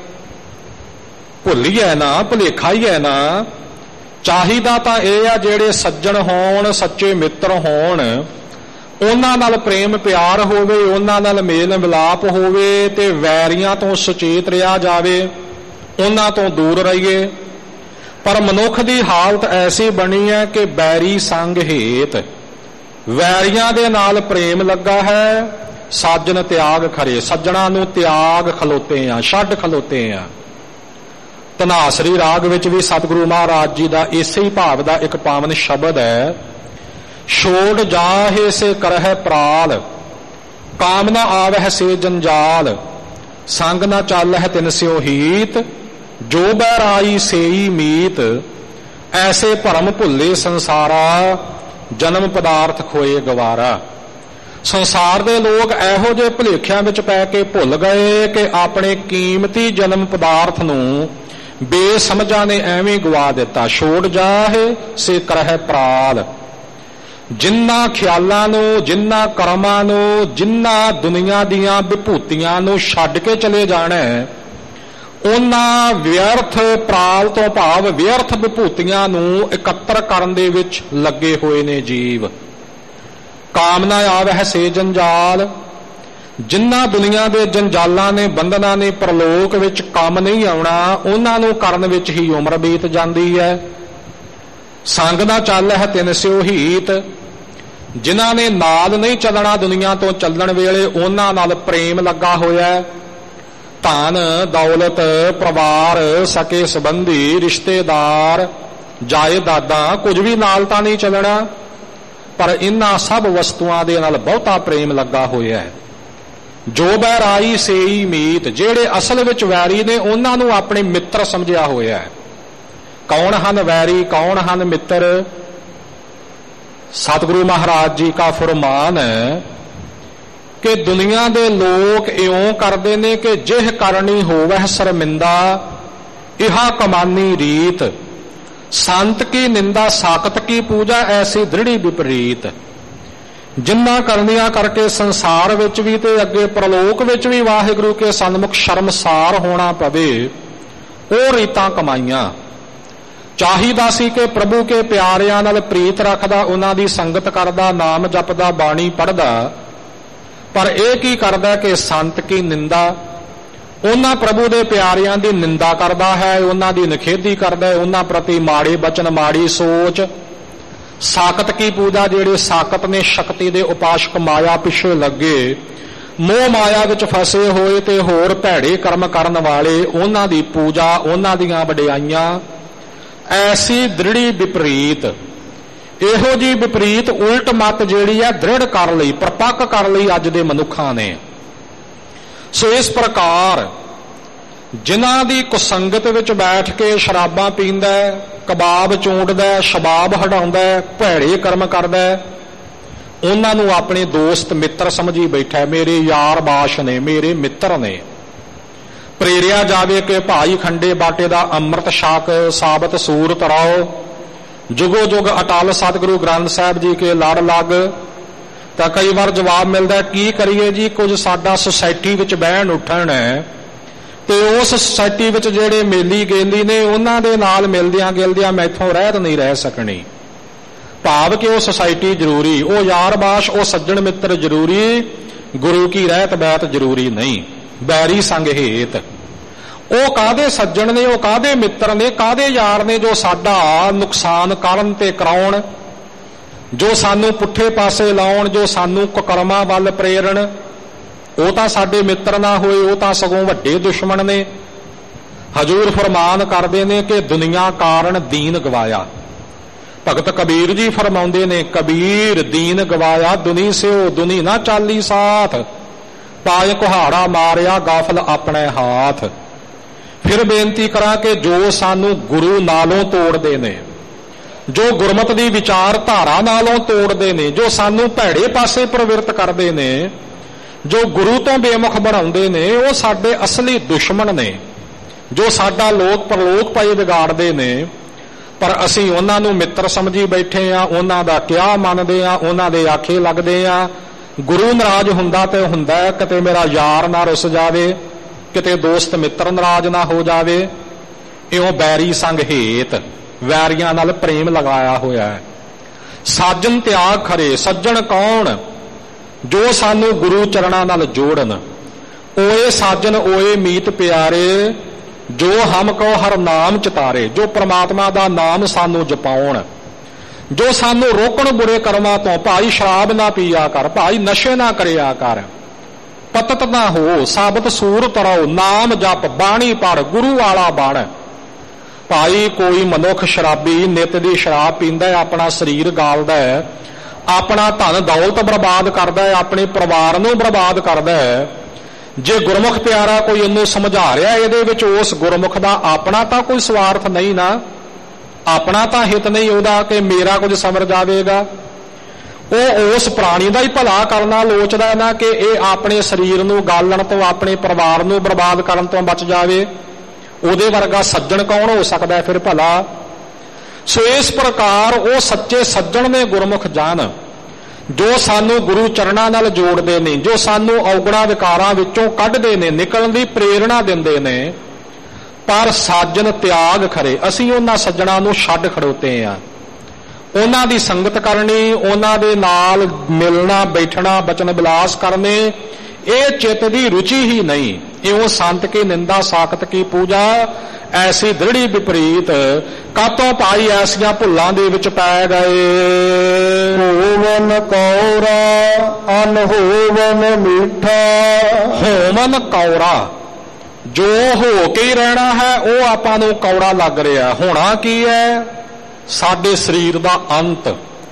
Speaker 1: ਭੁੱਲੀਏ ਨਾ, ਭੁਲੇਖਾ ਹੀ ਹੈ ਨਾ। ਚਾਹੀਦਾ ਤਾਂ ਇਹ ਆ ਜਿਹੜੇ ਸੱਜਣ ਹੋਣ, ਸੱਚੇ ਮਿੱਤਰ ਹੋਣ, ਉਹਨਾਂ ਨਾਲ ਪ੍ਰੇਮ ਪਿਆਰ ਹੋਵੇ, ਉਹਨਾਂ ਨਾਲ ਮੇਲ ਮਿਲਾਪ ਹੋਵੇ ਤੇ ਵੈਰੀਆਂ ਤੋਂ ਸੁਚੇਤ ਰਿਹਾ ਜਾਵੇ, ਉਹਨਾਂ ਤੋਂ ਦੂਰ ਰਹੀਏ। ਪਰ ਮਨੁੱਖ ਦੀ ਹਾਲਤ ਐਸੀ ਬਣੀ ਹੈ ਕਿ ਬੈਰੀ ਸੰਗ ਹੇਤ, ਵੈਰੀਆਂ ਦੇ ਨਾਲ ਪ੍ਰੇਮ ਲੱਗਾ ਹੈ, ਸਾਜਨ ਤਿਆਗ ਖਰੇ। ਸੱਜਣਾ ਨੂੰ ਤਿਆਗ ਖਲੋਤੇ ਆ, ਛੱਡ ਖਲੋਤੇ ਆ। ਧਨਾਸਰੀ ਰਾਗ ਵਿੱਚ ਵੀ ਸਤਿਗੁਰੂ ਮਹਾਰਾਜ ਜੀ ਦਾ ਇਸੇ ਹੀ ਭਾਵ ਦਾ ਇੱਕ ਪਾਵਨ ਸ਼ਬਦ ਹੈ, ਛੋੜ ਜਾਹੇ ਸੇ ਕਰਹਿ ਪ੍ਰਾਲ, ਕਾਮ ਨਾ ਆਵਹਿ ਸੇ ਜੰਜਾਲ, ਸੰਗ ਨਾ ਚਾਲਹਿ ਤਿਨ ਸਿਓ ਹੀਤ, ਜੋ ਬੈਰਾਈ ਸੇਈ ਮੀਤ, ਐਸੇ ਭਰਮ ਭੁੱਲੇ ਸੰਸਾਰਾ, ਜਨਮ ਪਦਾਰਥ ਖੋਏ ਗਵਾਰਾ। ਸੰਸਾਰ ਦੇ ਲੋਕ ਇਹੋ ਜਿਹੇ ਭੁਲੇਖਿਆਂ ਵਿੱਚ ਪੈ ਕੇ ਭੁੱਲ ਗਏ ਕਿ ਆਪਣੇ ਕੀਮਤੀ ਜਨਮ ਪਦਾਰਥ ਨੂੰ ਬੇਸਮਝਾਂ ਨੇ ਐਵੇਂ ਗਵਾ ਦਿੱਤਾ। ਛੋੜ ਜਾਹੇ ਸੇ ਕਰਹਿ ਪ੍ਰਾਲ, ਜਿਨ੍ਹਾਂ ਖਿਆਲਾਂ ਨੂੰ, ਜਿਨ੍ਹਾਂ ਕਰਮਾਂ ਨੂੰ, ਜਿਨ੍ਹਾਂ ਦੁਨੀਆ ਦੀਆਂ ਵਿਭੂਤੀਆਂ ਨੂੰ ਛੱਡ ਕੇ ਚਲੇ ਜਾਣਾ, ਉਹਨਾਂ ਵਿਅਰਥ ਪ੍ਰਾਲ ਤੋਂ ਭਾਵ ਵਿਅਰਥ ਵਿਭੂਤੀਆਂ ਨੂੰ ਇਕੱਤਰ ਕਰਨ ਦੇ ਵਿੱਚ ਲੱਗੇ ਹੋਏ ਨੇ ਜੀਵ। ਕਾਮਨਾ ਆਵਹਿ ਸੇ ਜੰਜਾਲ, ਜਿਨ੍ਹਾਂ ਦੁਨੀਆ ਦੇ ਜੰਜਾਲਾਂ ਨੇ, ਬੰਧਨਾਂ ਨੇ ਪ੍ਰਲੋਕ ਵਿੱਚ ਕੰਮ ਨਹੀਂ ਆਉਣਾ, ਉਹਨਾਂ ਨੂੰ ਕਰਨ ਵਿੱਚ ਹੀ ਉਮਰ ਬੀਤ ਜਾਂਦੀ ਹੈ। ਸੰਗ ਨਾ ਚਾਲਹਿ ਤਿਨ ਸਿਓ ਹੀਤ, ਜਿਨ੍ਹਾਂ ਨੇ ਨਾਲ ਨਹੀਂ ਚੱਲਣਾ ਦੁਨੀਆ ਤੋਂ ਚੱਲਣ ਵੇਲੇ, ਉਹਨਾਂ ਨਾਲ ਪ੍ਰੇਮ ਲੱਗਾ ਹੋਇਆ। ਧਨ ਦੌਲਤ, ਪਰਿਵਾਰ, ਸਕੇ ਸੰਬੰਧੀ, ਰਿਸ਼ਤੇਦਾਰ, ਜਾਇਦਾਦਾਂ, ਕੁਝ ਵੀ ਨਾਲ ਤਾਂ ਨਹੀਂ ਚੱਲਣਾ, ਪਰ ਇਹਨਾਂ ਸਭ ਵਸਤੂਆਂ ਦੇ ਨਾਲ ਬਹੁਤਾ ਪ੍ਰੇਮ ਲੱਗਾ ਹੋਇਆ ਹੈ। ਜੋ ਬੈਰਾਈ ਸੇਈ ਮੀਤ, ਜਿਹੜੇ ਅਸਲ ਵਿੱਚ ਵੈਰੀ ਨੇ, ਉਹਨਾਂ ਨੂੰ ਆਪਣੇ ਮਿੱਤਰ ਸਮਝਿਆ ਹੋਇਆ ਹੈ। ਕੌਣ ਹਨ ਵੈਰੀ, ਕੌਣ ਹਨ ਮਿੱਤਰ? ਸਤਿਗੁਰੂ ਮਹਾਰਾਜ ਜੀ ਦਾ ਫਰਮਾਨ ਹੈ ਕਿ ਦੁਨੀਆ ਦੇ ਲੋਕ ਇਉਂ ਕਰਦੇ ਨੇ ਕਿ ਜਿਹ ਕਰਨੀ ਹੋਵਹਿ ਸ਼ਰਮਿੰਦਾ, ਇਹਾ ਕਮਾਨੀ ਰੀਤ, ਸੰਤ ਕੀ ਨਿੰਦਾ ਸਾਕਤ ਕੀ ਪੂਜਾ, ਐਸੀ ਦ੍ਰਿੜੀ ਵਿਪਰੀਤ। ਜਿੰਨਾ ਕਰਨੀਆਂ ਕਰਕੇ ਸੰਸਾਰ ਵਿੱਚ ਵੀ ਤੇ ਅੱਗੇ ਪ੍ਰਲੋਕ ਵਿੱਚ ਵੀ ਵਾਹਿਗੁਰੂ ਕੇ ਸਨਮੁਖ ਸ਼ਰਮਸਾਰ ਹੋਣਾ ਪਵੇ, ਉਹ ਰੀਤਾਂ ਕਮਾਈਆਂ। ਚਾਹੀਦਾ ਸੀ ਕਿ ਪ੍ਰਭੂ ਕੇ ਪਿਆਰਿਆਂ ਨਾਲ ਪ੍ਰੀਤ ਰੱਖਦਾ, ਉਹਨਾਂ ਦੀ ਸੰਗਤ ਕਰਦਾ, ਨਾਮ ਜਪਦਾ, ਬਾਣੀ ਪੜ੍ਹਦਾ, ਪਰ ਇਹ ਕੀ ਕਰਦਾ ਕਿ ਸੰਤ ਕੀ ਨਿੰਦਾ, ਉਹਨਾਂ ਪ੍ਰਭੂ ਦੇ ਪਿਆਰਿਆਂ ਦੀ ਨਿੰਦਾ ਕਰਦਾ ਹੈ, ਉਹਨਾਂ ਦੀ ਨਿਖੇਧੀ ਕਰਦਾ ਹੈ, ਉਹਨਾਂ ਪ੍ਰਤੀ ਮਾੜੇ ਬਚਨ, ਮਾੜੀ ਸੋਚ। ਸਾਕਤ ਕੀ ਪੂਜਾ, ਜਿਹੜੇ ਸਾਕਤ ਨੇ ਸ਼ਕਤੀ ਦੇ ਉਪਾਸ਼ਕ ਮਾਇਆ ਪਿੱਛੇ ਲੱਗੇ, ਮੋਹ ਮਾਇਆ ਵਿੱਚ ਫਸੇ ਹੋਏ ਤੇ ਹੋਰ ਭੈੜੇ ਕਰਮ ਕਰਨ ਵਾਲੇ, ਉਹਨਾਂ ਦੀ ਪੂਜਾ, ਉਹਨਾਂ ਦੀਆਂ ਵਡਿਆਈਆਂ। ਐਸੀ ਦ੍ਰਿੜੀ ਵਿਪਰੀਤ, ਇਹੋ ਜੀ ਵਿਪਰੀਤ ਉਲਟ ਮਤ ਜਿਹੜੀ ਹੈ ਦ੍ਰਿੜ ਕਰ ਲਈ, ਪਰਪੱਕ ਕਰ ਲਈ ਅੱਜ ਦੇ ਮਨੁੱਖਾਂ ਨੇ। ਸੋ ਇਸ ਪ੍ਰਕਾਰ ਜਿਨ੍ਹਾਂ ਦੀ ਕੁਸੰਗਤ ਵਿੱਚ ਬੈਠ ਕੇ ਸ਼ਰਾਬਾਂ ਪੀਂਦਾ, ਕਬਾਬ ਚੂੰਡਦਾ, ਸ਼ਬਾਬ ਹਟਾਉਂਦਾ, ਭੈੜੇ ਕਰਮ ਕਰਦਾ, ਉਹਨਾਂ ਨੂੰ ਆਪਣੇ ਦੋਸਤ ਮਿੱਤਰ ਸਮਝੀ ਬੈਠਾ, ਮੇਰੇ ਯਾਰ ਬਾਸ਼ ਨੇ, ਮੇਰੇ ਮਿੱਤਰ ਨੇ। ਪ੍ਰੇਰਿਆ ਜਾਵੇ ਕਿ ਭਾਈ ਖੰਡੇ ਬਾਟੇ ਦਾ ਅੰਮ੍ਰਿਤ ਛਕ, ਸਾਬਤ ਸੂਰਤ ਰਾਓ, ਜੁਗੋ ਜੁਗ ਅਟਲ ਸਤਿਗੁਰੂ ਗ੍ਰੰਥ ਸਾਹਿਬ ਜੀ ਕੇ ਲੜ ਲੱਗ। ਤਾਂ ਕਈ ਵਾਰ ਜਵਾਬ ਮਿਲਦਾ ਕੀ ਕਰੀਏ ਜੀ, ਕੁਝ ਸਾਡਾ ਸੁਸਾਇਟੀ ਵਿੱਚ ਬਹਿਣ ਉੱਠਣ ਹੈ ਤੇ ਉਸ ਸੁਸਾਇਟੀ ਵਿੱਚ ਜਿਹੜੇ ਮੇਲੀ ਗੇਲੀ ਨੇ ਉਹਨਾਂ ਦੇ ਨਾਲ ਮਿਲਦਿਆਂ ਗਿਲਦਿਆਂ ਮੈਥੋਂ ਰਹਿਤ ਨਹੀਂ ਰਹਿ ਸਕਣੀ। ਭਾਵ ਕਿ ਉਹ ਸੁਸਾਇਟੀ ਜ਼ਰੂਰੀ, ਉਹ ਯਾਰ ਬਾਸ਼, ਉਹ ਸੱਜਣ ਮਿੱਤਰ ਜ਼ਰੂਰੀ, ਗੁਰੂ ਕੀ ਰਹਿਤ ਬੈਤ ਜ਼ਰੂਰੀ ਨਹੀਂ। ਬੈਰੀ ਸੰਗ ਹੇਤ, ਉਹ ਕਾਹਦੇ ਸੱਜਣ ਨੇ, ਉਹ ਕਾਹਦੇ ਮਿੱਤਰ ਨੇ, ਕਾਹਦੇ ਯਾਰ ਨੇ ਜੋ ਸਾਡਾ ਨੁਕਸਾਨ ਕਰਨ ਤੇ ਕਰਾਉਣ, ਜੋ ਸਾਨੂੰ ਪੁੱਠੇ ਪਾਸੇ ਲਾਉਣ, ਜੋ ਸਾਨੂੰ ਕੁਕਰਮਾਂ ਵੱਲ ਪ੍ਰੇਰਣ। ਉਹ ਤਾਂ ਸਾਡੇ ਮਿੱਤਰ ਨਾ ਹੋਏ, ਉਹ ਤਾਂ ਸਗੋਂ ਵੱਡੇ ਦੁਸ਼ਮਣ ਨੇ। ਹਜੂਰ ਫਰਮਾਨ ਕਰਦੇ ਨੇ ਕਿ ਦੁਨੀਆ ਕਾਰਨ ਦੀਨ ਗਵਾਇਆ। ਭਗਤ ਕਬੀਰ ਜੀ ਫਰਮਾਉਂਦੇ ਨੇ, ਕਬੀਰ ਦੀਨ ਗਵਾਇਆ ਦੁਨੀ ਸਿਓ, ਦੁਨੀ ਨਾ ਚਾਲੀ ਸਾਥ, ਪਾਏ ਕੁਹਾੜਾ ਮਾਰਿਆ ਗਾਫਲ ਆਪਣੇ ਹਾਥ। ਫਿਰ ਬੇਨਤੀ ਕਰਾਂ ਕਿ ਜੋ ਸਾਨੂੰ ਗੁਰੂ ਨਾਲੋਂ ਤੋੜਦੇ ਨੇ, ਜੋ ਗੁਰਮਤ ਦੀ ਵਿਚਾਰਧਾਰਾ ਨਾਲੋਂ ਤੋੜਦੇ ਨੇ, ਜੋ ਸਾਨੂੰ ਭੈੜੇ ਪਾਸੇ ਪ੍ਰਵਿਰਤ ਕਰਦੇ ਨੇ, ਜੋ ਗੁਰੂ ਤੋਂ ਬੇਮੁਖ ਬਣਾਉਂਦੇ ਨੇ, ਉਹ ਸਾਡੇ ਅਸਲੀ ਦੁਸ਼ਮਣ ਨੇ, ਜੋ ਸਾਡਾ ਲੋਕ ਪਰਲੋਕ ਪਏ ਵਿਗਾੜਦੇ ਨੇ। ਪਰ ਅਸੀਂ ਉਹਨਾਂ ਨੂੰ ਮਿੱਤਰ ਸਮਝੀ ਬੈਠੇ ਆ, ਉਹਨਾਂ ਦਾ ਕਿਹਾ ਮੰਨਦੇ ਆ, ਉਹਨਾਂ ਦੇ ਆਖੇ ਲੱਗਦੇ ਆ। ਗੁਰੂ ਨਾਰਾਜ਼ ਹੁੰਦਾ ਤੇ ਹੁੰਦਾ, ਕਿਤੇ ਮੇਰਾ ਯਾਰ ਨਾ ਰੁੱਸ ਜਾਵੇ, ਕਿਤੇ ਦੋਸਤ ਮਿੱਤਰ ਨਾਰਾਜ਼ ਨਾ ਹੋ ਜਾਵੇ। ਇਉਂ ਬੈਰੀ ਸੰਗ ਹੇਤ, ਵੈਰੀਆਂ ਨਾਲ ਪ੍ਰੇਮ ਲਗਾਇਆ ਹੋਇਆ ਹੈ। ਸਾਜਨ ਤਿਆਗ ਖਰੇ, ਸੱਜਣ ਕੌਣ, ਜੋ ਸਾਨੂੰ ਗੁਰੂ ਚਰਨਾਂ ਨਾਲ ਜੋੜਨ। ਓਏ ਸਾਜਨ ਓਏ ਮੀਤ ਪਿਆਰੇ, ਜੋ ਹਮ ਕੋ ਹਰ ਨਾਮ ਚਿਤਾਰੇ, ਜੋ ਪ੍ਰਮਾਤਮਾ ਦਾ ਨਾਮ ਸਾਨੂੰ ਜਪਾਉਣ, ਜੋ ਸਾਨੂੰ ਰੋਕਣ ਬੁਰੇ ਕਰਮਾਂ ਤੋਂ। ਭਾਈ ਸ਼ਰਾਬ ਨਾ ਪੀਆ ਕਰ, ਭਾਈ ਨਸ਼ੇ ਨਾ ਕਰਿਆ ਕਰ, ਪਤਤ ਨਾ ਹੋ, ਸਾਬਤ ਸੂਰਤ ਰਹੋ, ਨਾਮ ਜਪ, ਬਾਣੀ ਪੜ, ਗੁਰੂ ਵਾਲਾ ਬਣ। ਭਾਈ ਕੋਈ ਮਨੁੱਖ ਸ਼ਰਾਬੀ ਨਿਤ ਦੀ ਸ਼ਰਾਬ ਪੀਂਦਾ ਹੈ, ਆਪਣਾ ਸਰੀਰ ਗਾਲਦਾ ਹੈ, ਆਪਣਾ ਧਨ ਦੌਲਤ ਬਰਬਾਦ ਕਰਦਾ ਹੈ, ਆਪਣੇ ਪਰਿਵਾਰ ਨੂੰ ਬਰਬਾਦ ਕਰਦਾ ਹੈ। ਜੇ ਗੁਰਮੁਖ ਪਿਆਰਾ ਕੋਈ ਇਹਨੂੰ ਸਮਝਾ ਰਿਹਾ, ਇਹਦੇ ਵਿੱਚ ਉਸ ਗੁਰਮੁਖ ਦਾ ਆਪਣਾ ਤਾਂ ਕੋਈ ਸਵਾਰਥ ਨਹੀਂ ਨਾ, ਆਪਣਾ ਤਾਂ ਹਿੱਤ ਨਹੀਂ ਉਹਦਾ ਕਿ ਮੇਰਾ ਕੁਝ ਸਮਰ ਜਾਵੇਗਾ। ਉਹ ਉਸ ਪ੍ਰਾਣੀ ਦਾ ਹੀ ਭਲਾ ਕਰਨਾ ਲੋਚਦਾ ਨਾ ਕਿ ਇਹ ਆਪਣੇ ਸਰੀਰ ਨੂੰ ਗਾਲਣ ਤੋਂ, ਆਪਣੇ ਪਰਿਵਾਰ ਨੂੰ ਬਰਬਾਦ ਕਰਨ ਤੋਂ ਬਚ ਜਾਵੇ। ਉਹਦੇ ਵਰਗਾ ਸੱਜਣ ਕੌਣ ਹੋ ਸਕਦਾ ਫਿਰ ਭਲਾ। ਸੋ ਇਸ ਪ੍ਰਕਾਰ ਉਹ ਸੱਚੇ ਸੱਜਣ ਨੇ ਗੁਰਮੁਖ ਜਨ, ਜੋ ਸਾਨੂੰ ਗੁਰੂ ਚਰਨਾਂ ਨਾਲ ਜੋੜਦੇ ਨੇ, ਜੋ ਸਾਨੂੰ ਔਗਣਾ ਵਿਕਾਰਾਂ ਵਿੱਚੋਂ ਕੱਢਦੇ ਨੇ, ਨਿਕਲਣ ਦੀ ਪ੍ਰੇਰਣਾ ਦਿੰਦੇ ਨੇ। ਪਰ ਸਾਜਨ ਤਿਆਗ ਖਰੇ, ਅਸੀਂ ਉਹਨਾਂ ਸੱਜਣਾ ਨੂੰ ਛੱਡ ਖੜੋਤੇ ਆ। ਉਹਨਾਂ ਦੀ ਸੰਗਤ ਕਰਨੀ, ਉਹਨਾਂ ਦੇ ਨਾਲ ਮਿਲਣਾ ਬੈਠਣਾ, ਬਚਨ ਬਿਲਾਸ ਕਰਨੇ, ਇਹ ਚਿੱਤ ਦੀ ਰੁਚੀ ਹੀ ਨਹੀਂ। ਇਉਂ ਸੰਤ ਕੀ ਨਿੰਦਾ, ਸਾਖਤ ਕੀ ਪੂਜਾ, ਐਸੀ ਦ੍ਰਿੜੀ ਵਿਪਰੀਤ। ਕਾਤੋਂ ਭਾਈ ਐਸੀਆਂ ਭੁੱਲਾਂ ਦੇ ਵਿੱਚ ਪੈ ਗਏ।
Speaker 2: ਹੋਵਨ ਕੌਰਾ ਅਨ ਹੋਵਨ ਮੀਠਾ,
Speaker 1: ਹੋਵਨ ਕੌਰਾ, ਜੋ ਹੋ ਕੇ ਹੀ ਰਹਿਣਾ ਹੈ ਉਹ ਆਪਾਂ ਨੂੰ ਕੌੜਾ ਲੱਗ ਰਿਹਾ। ਹੋਣਾ ਕੀ ਹੈ? ਸਾਡੇ ਸਰੀਰ ਦਾ ਅੰਤ,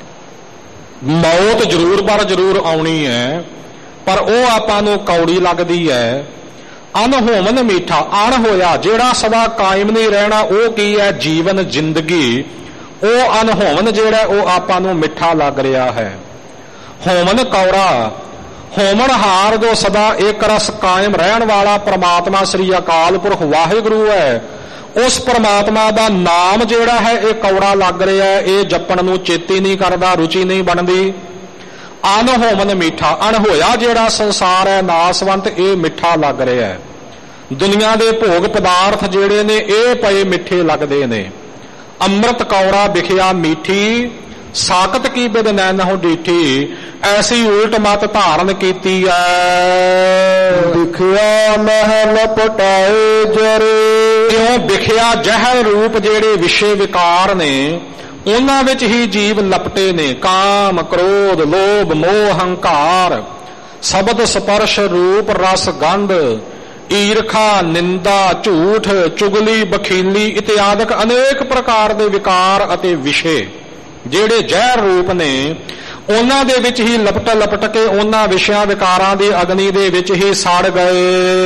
Speaker 1: ਮੌਤ ਜ਼ਰੂਰ ਪਰ ਜ਼ਰੂਰ ਆਉਣੀ ਹੈ, ਪਰ ਉਹ ਆਪਾਂ ਨੂੰ ਕੌੜੀ ਲੱਗਦੀ ਹੈ। ਅਨਹੋਮਨ ਮੀਠਾ, ਅਣ ਹੋਇਆ ਜਿਹੜਾ ਸਦਾ ਕਾਇਮ ਨਹੀਂ ਰਹਿਣਾ, ਉਹ ਕੀ ਹੈ? ਜੀਵਨ, ਜ਼ਿੰਦਗੀ। ਉਹ ਅਨਹੋਮਨ ਜਿਹੜਾ ਉਹ ਆਪਾਂ ਨੂੰ ਮਿੱਠਾ ਲੱਗ ਰਿਹਾ ਹੈ। ਹੋਮਨ ਕੌੜਾ, ਹੋਮਨ ਹਾਰ ਜੋ ਸਦਾ ਇੱਕ ਰਸ ਕਾਇਮ ਰਹਿਣ ਵਾਲਾ ਪ੍ਰਮਾਤਮਾ ਸ੍ਰੀ ਅਕਾਲ ਪੁਰਖ ਵਾਹਿਗੁਰੂ ਹੈ, ਉਸ ਪ੍ਰਮਾਤਮਾ ਦਾ ਨਾਮ ਜਿਹੜਾ ਹੈ ਇਹ ਕੌੜਾ ਲੱਗ ਰਿਹਾ ਹੈ। ਇਹ ਜਪਣ ਨੂੰ ਚੇਤੀ ਨਹੀਂ ਕਰਦਾ, ਰੁਚੀ ਨਹੀਂ ਬਣਦੀ। ਅਨਹੋਮਨ ਮੀਠਾ, ਅਣਹੋਇਆ ਜਿਹੜਾ ਸੰਸਾਰ ਹੈ ਨਾਸਵੰਤ, ਇਹ ਮਿੱਠਾ ਲੱਗ ਰਿਹਾ ਹੈ। ਦੁਨੀਆ ਦੇ ਭੋਗ ਪਦਾਰਥ ਜਿਹੜੇ ਨੇ ਇਹ ਪਏ ਮਿੱਠੇ ਲੱਗਦੇ ਨੇ। ਅੰਮ੍ਰਿਤ ਕੌੜਾ ਵਿਖਿਆ ਮੀਠੀ, ਸਾਕਤ ਕੀ ਬਿਦ ਨੈਨਹੁ ਡੀਠੀ। ਐਸੀ ਉਲਟ ਮਤ ਧਾਰਨ ਕੀਤੀ ਐ।
Speaker 2: ਵਿਖਿਆ ਮਹਿ ਲਪਟਾਏ ਜਰੇ,
Speaker 1: ਕਿਉਂ ਵਿਖਿਆ ਜ਼ਹਿਰ ਰੂਪ ਜਿਹੜੇ ਵਿਸ਼ੇ ਵਿਕਾਰ ਨੇ ਉਹਨਾਂ ਵਿੱਚ ਹੀ ਜੀਵ ਲਪਟੇ ਨੇ। ਕਾਮ, ਕ੍ਰੋਧ, ਲੋਭ, ਮੋਹ, ਹੰਕਾਰ, ਸ਼ਬਦ ਸਪਰਸ਼, ਰੂਪ ਰਸ ਗੰਧ, ਈਰਖਾ, ਨਿੰਦਾ, ਝੂਠ, ਚੁਗਲੀ, ਬਖੀਲੀ ਇਤਿਆਦਿਕ ਅਨੇਕ ਪ੍ਰਕਾਰ ਦੇ ਵਿਕਾਰ ਅਤੇ ਵਿਸ਼ੇ ਜਿਹੜੇ ਜ਼ਹਿਰ ਰੂਪ ਨੇ ਉਹਨਾਂ ਦੇ ਵਿੱਚ ਹੀ ਲਪਟ ਕੇ ਉਹਨਾਂ ਵਿਸ਼ਿਆਂ ਵਿਕਾਰਾਂ ਦੀ ਅਗਨੀ ਦੇ ਵਿੱਚ ਹੀ ਸੜ ਗਏ।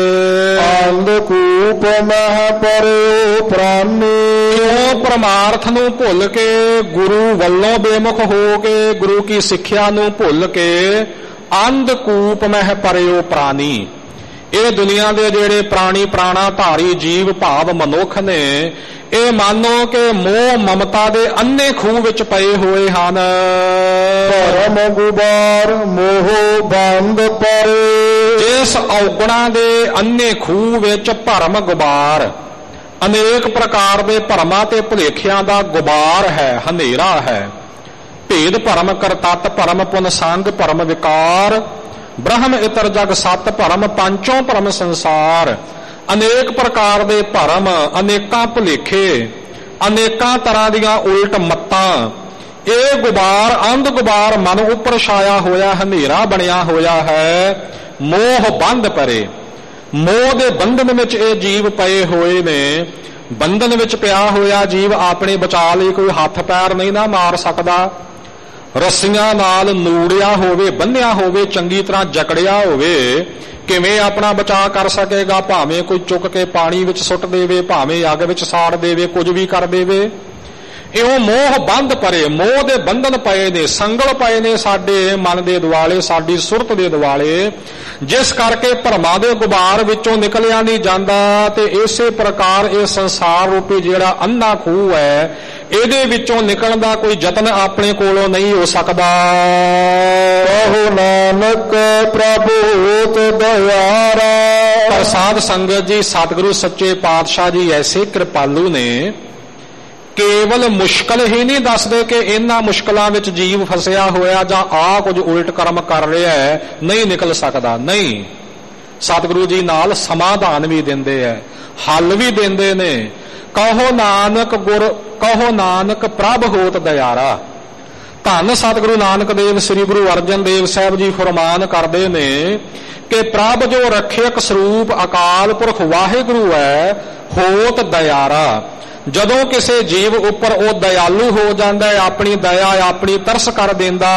Speaker 2: ਅੰਧਕੂਪ ਮਹਿ ਪਰਿਓ ਪ੍ਰਾਨੀ,
Speaker 1: ਕਿਉਂ ਪਰਮਾਰਥ ਨੂੰ ਭੁੱਲ ਕੇ, ਗੁਰੂ ਵੱਲੋਂ ਬੇਮੁਖ ਹੋ ਕੇ, ਗੁਰੂ ਕੀ ਸਿੱਖਿਆ ਨੂੰ ਭੁੱਲ ਕੇ ਅੰਧਕੂਪ ਮਹਿ ਪਰਿਓ ਪ੍ਰਾਨੀ। ਇਹ ਦੁਨੀਆ ਦੇ ਜਿਹੜੇ ਪ੍ਰਾਣੀ ਪ੍ਰਾਣਾ ਧਾਰੀ ਜੀਵ ਭਾਵ ਮਨੁੱਖ ਨੇ ਇਹ ਮਾਨੋ ਕਿ ਮੋਹ ਮਮਤਾ ਦੇ ਅੰਨੇ ਖੂਹ ਵਿੱਚ ਪਏ ਹੋਏ ਹਨ।
Speaker 2: ਭਰਮ ਗੁਬਾਰ ਮੋਹ ਬੰਦ ਪਰੇ,
Speaker 1: ਜਿਸ ਔਗਣਾ ਦੇ ਅੰਨੇ ਖੂਹ ਵਿੱਚ ਭਰਮ ਗੁਬਾਰ, ਅਨੇਕ ਪ੍ਰਕਾਰ ਦੇ ਭਰਮਾਂ ਤੇ ਭੁਲੇਖਿਆਂ ਦਾ ਗੁਬਾਰ ਹੈ, ਹਨੇਰਾ ਹੈ। ਭੇਦ ਭਰਮ ਕਰਤੱਤ ਭਰਮ ਪੁਨ ਸੰਗ ਭਰਮ ਵਿਕਾਰ, ਬ੍ਰਹਮ ਇਤਰ ਜਗ ਸਤ ਭਰਮ ਪੰਚੋਂ ਭਰਮ ਸੰਸਾਰ। ਅਨੇਕ ਪ੍ਰਕਾਰ ਦੇ ਭਰਮ, ਅਨੇਕਾਂ ਭੁਲੇਖੇ, ਅਨੇਕਾਂ ਤਰ੍ਹਾਂ ਦੀਆਂ ਉਲਟ ਮੱਤਾਂ, ਇਹ ਗੁਬਾਰ ਅੰਧ ਗੁਬਾਰ ਮਨ ਉੱਪਰ ਛਾਇਆ ਹੋਇਆ ਹਨੇਰਾ ਬਣਿਆ ਹੋਇਆ ਹੈ। ਮੋਹ ਬੰਧ ਪਰੇ, ਮੋਹ ਦੇ ਬੰਧਨ ਵਿੱਚ ਇਹ ਜੀਵ ਪਏ ਹੋਏ ਨੇ। ਬੰਧਨ ਵਿੱਚ ਪਿਆ ਹੋਇਆ ਜੀਵ ਆਪਣੇ ਬਚਾਅ ਲਈ ਕੋਈ ਹੱਥ ਪੈਰ ਨਹੀਂ ਨਾ ਮਾਰ ਸਕਦਾ। ਰੱਸੀਆਂ ਨਾਲ ਨੂੜਿਆ ਹੋਵੇ, ਬੰਨਿਆ ਹੋਵੇ, ਚੰਗੀ ਤਰ੍ਹਾਂ ਜਕੜਿਆ ਹੋਵੇ, ਕਿਵੇਂ ਆਪਣਾ ਬਚਾਅ ਕਰ ਸਕੇਗਾ? ਭਾਵੇਂ ਕੋਈ ਚੁੱਕ ਕੇ ਪਾਣੀ ਵਿੱਚ ਸੁੱਟ ਦੇਵੇ, ਭਾਵੇਂ ਅੱਗ ਵਿੱਚ ਸਾੜ ਦੇਵੇ, ਕੁਝ ਵੀ ਕਰ ਦੇਵੇ। ਇਉਂ ਮੋਹ ਬੰਧ ਪਰੇ, ਮੋਹ ਦੇ ਬੰਧਨ ਪਏ ਨੇ, ਸੰਗਲ ਪਏ ਨੇ ਸਾਡੇ ਮਨ ਦੇ ਦੁਆਲੇ, ਸਾਡੀ ਸੁਰਤ ਦੇ ਦੁਆਲੇ, ਜਿਸ ਕਰਕੇ ਭਰਮਾਂ ਦੇ ਗੁਬਾਰ ਵਿੱਚੋਂ ਨਿਕਲਿਆ ਨਹੀਂ ਜਾਂਦਾ। ਤੇ ਇਸੇ ਪ੍ਰਕਾਰ ਇਹ ਸੰਸਾਰ ਰੂਪੀ ਜਿਹੜਾ ਅੰਨਾ ਖੂਹ ਹੈ ਇਹਦੇ ਵਿੱਚੋਂ ਨਿਕਲਣ ਦਾ ਕੋਈ ਯਤਨ ਆਪਣੇ ਕੋਲੋਂ ਨਹੀਂ ਹੋ ਸਕਦਾ।
Speaker 2: ਕਹੋ ਨਾਨਕ ਪ੍ਰਭੂ ਹੋਤ ਦਇਆਰਾ।
Speaker 1: ਪਰ ਸਾਧ ਸੰਗਤ ਜੀ, ਸਤਿਗੁਰੂ ਸੱਚੇ ਪਾਤਸ਼ਾਹ ਜੀ ਐਸੇ ਕਿਰਪਾਲੂ ਨੇ, ਕੇਵਲ ਮੁਸ਼ਕਲ ਹੀ ਨਹੀਂ ਦੱਸਦੇ ਕਿ ਇਹਨਾਂ ਮੁਸ਼ਕਲਾਂ ਵਿੱਚ ਜੀਵ ਫਸਿਆ ਹੋਇਆ ਜਾਂ ਆ ਕੁਝ ਉਲਟ ਕਰਮ ਕਰ ਰਿਹਾ ਹੈ, ਨਹੀਂ ਨਿਕਲ ਸਕਦਾ। ਨਹੀਂ, ਸਤਿਗੁਰੂ ਜੀ ਨਾਲ ਸਮਾਧਾਨ ਵੀ ਦਿੰਦੇ ਹੈ, ਹੱਲ ਵੀ ਦਿੰਦੇ ਨੇ। ਕਹੋ ਨਾਨਕ ਗੁਰ, ਕਹੋ ਨਾਨਕ ਪ੍ਰਭ ਹੋਤ ਦਇਆਰਾ। ਧੰਨ ਸਤਿਗੁਰੂ ਨਾਨਕ ਦੇਵ ਸ੍ਰੀ ਗੁਰੂ ਅਰਜਨ ਦੇਵ ਸਾਹਿਬ ਜੀ ਫਰਮਾਨ ਕਰਦੇ ਨੇ ਕਿ ਪ੍ਰਭ ਜੋ ਰੱਖਿਅਕ ਸਰੂਪ ਅਕਾਲ ਪੁਰਖ ਵਾਹਿਗੁਰੂ ਹੈ, ਹੋਤ ਦਇਆਰਾ। ਜਦੋਂ ਕਿਸੇ ਜੀਵ ਉੱਪਰ ਉਹ ਦਇਆਲੂ ਹੋ ਜਾਂਦਾ ਹੈ, ਆਪਣੀ ਦਇਆ, ਆਪਣੀ ਤਰਸ ਕਰ ਦਿੰਦਾ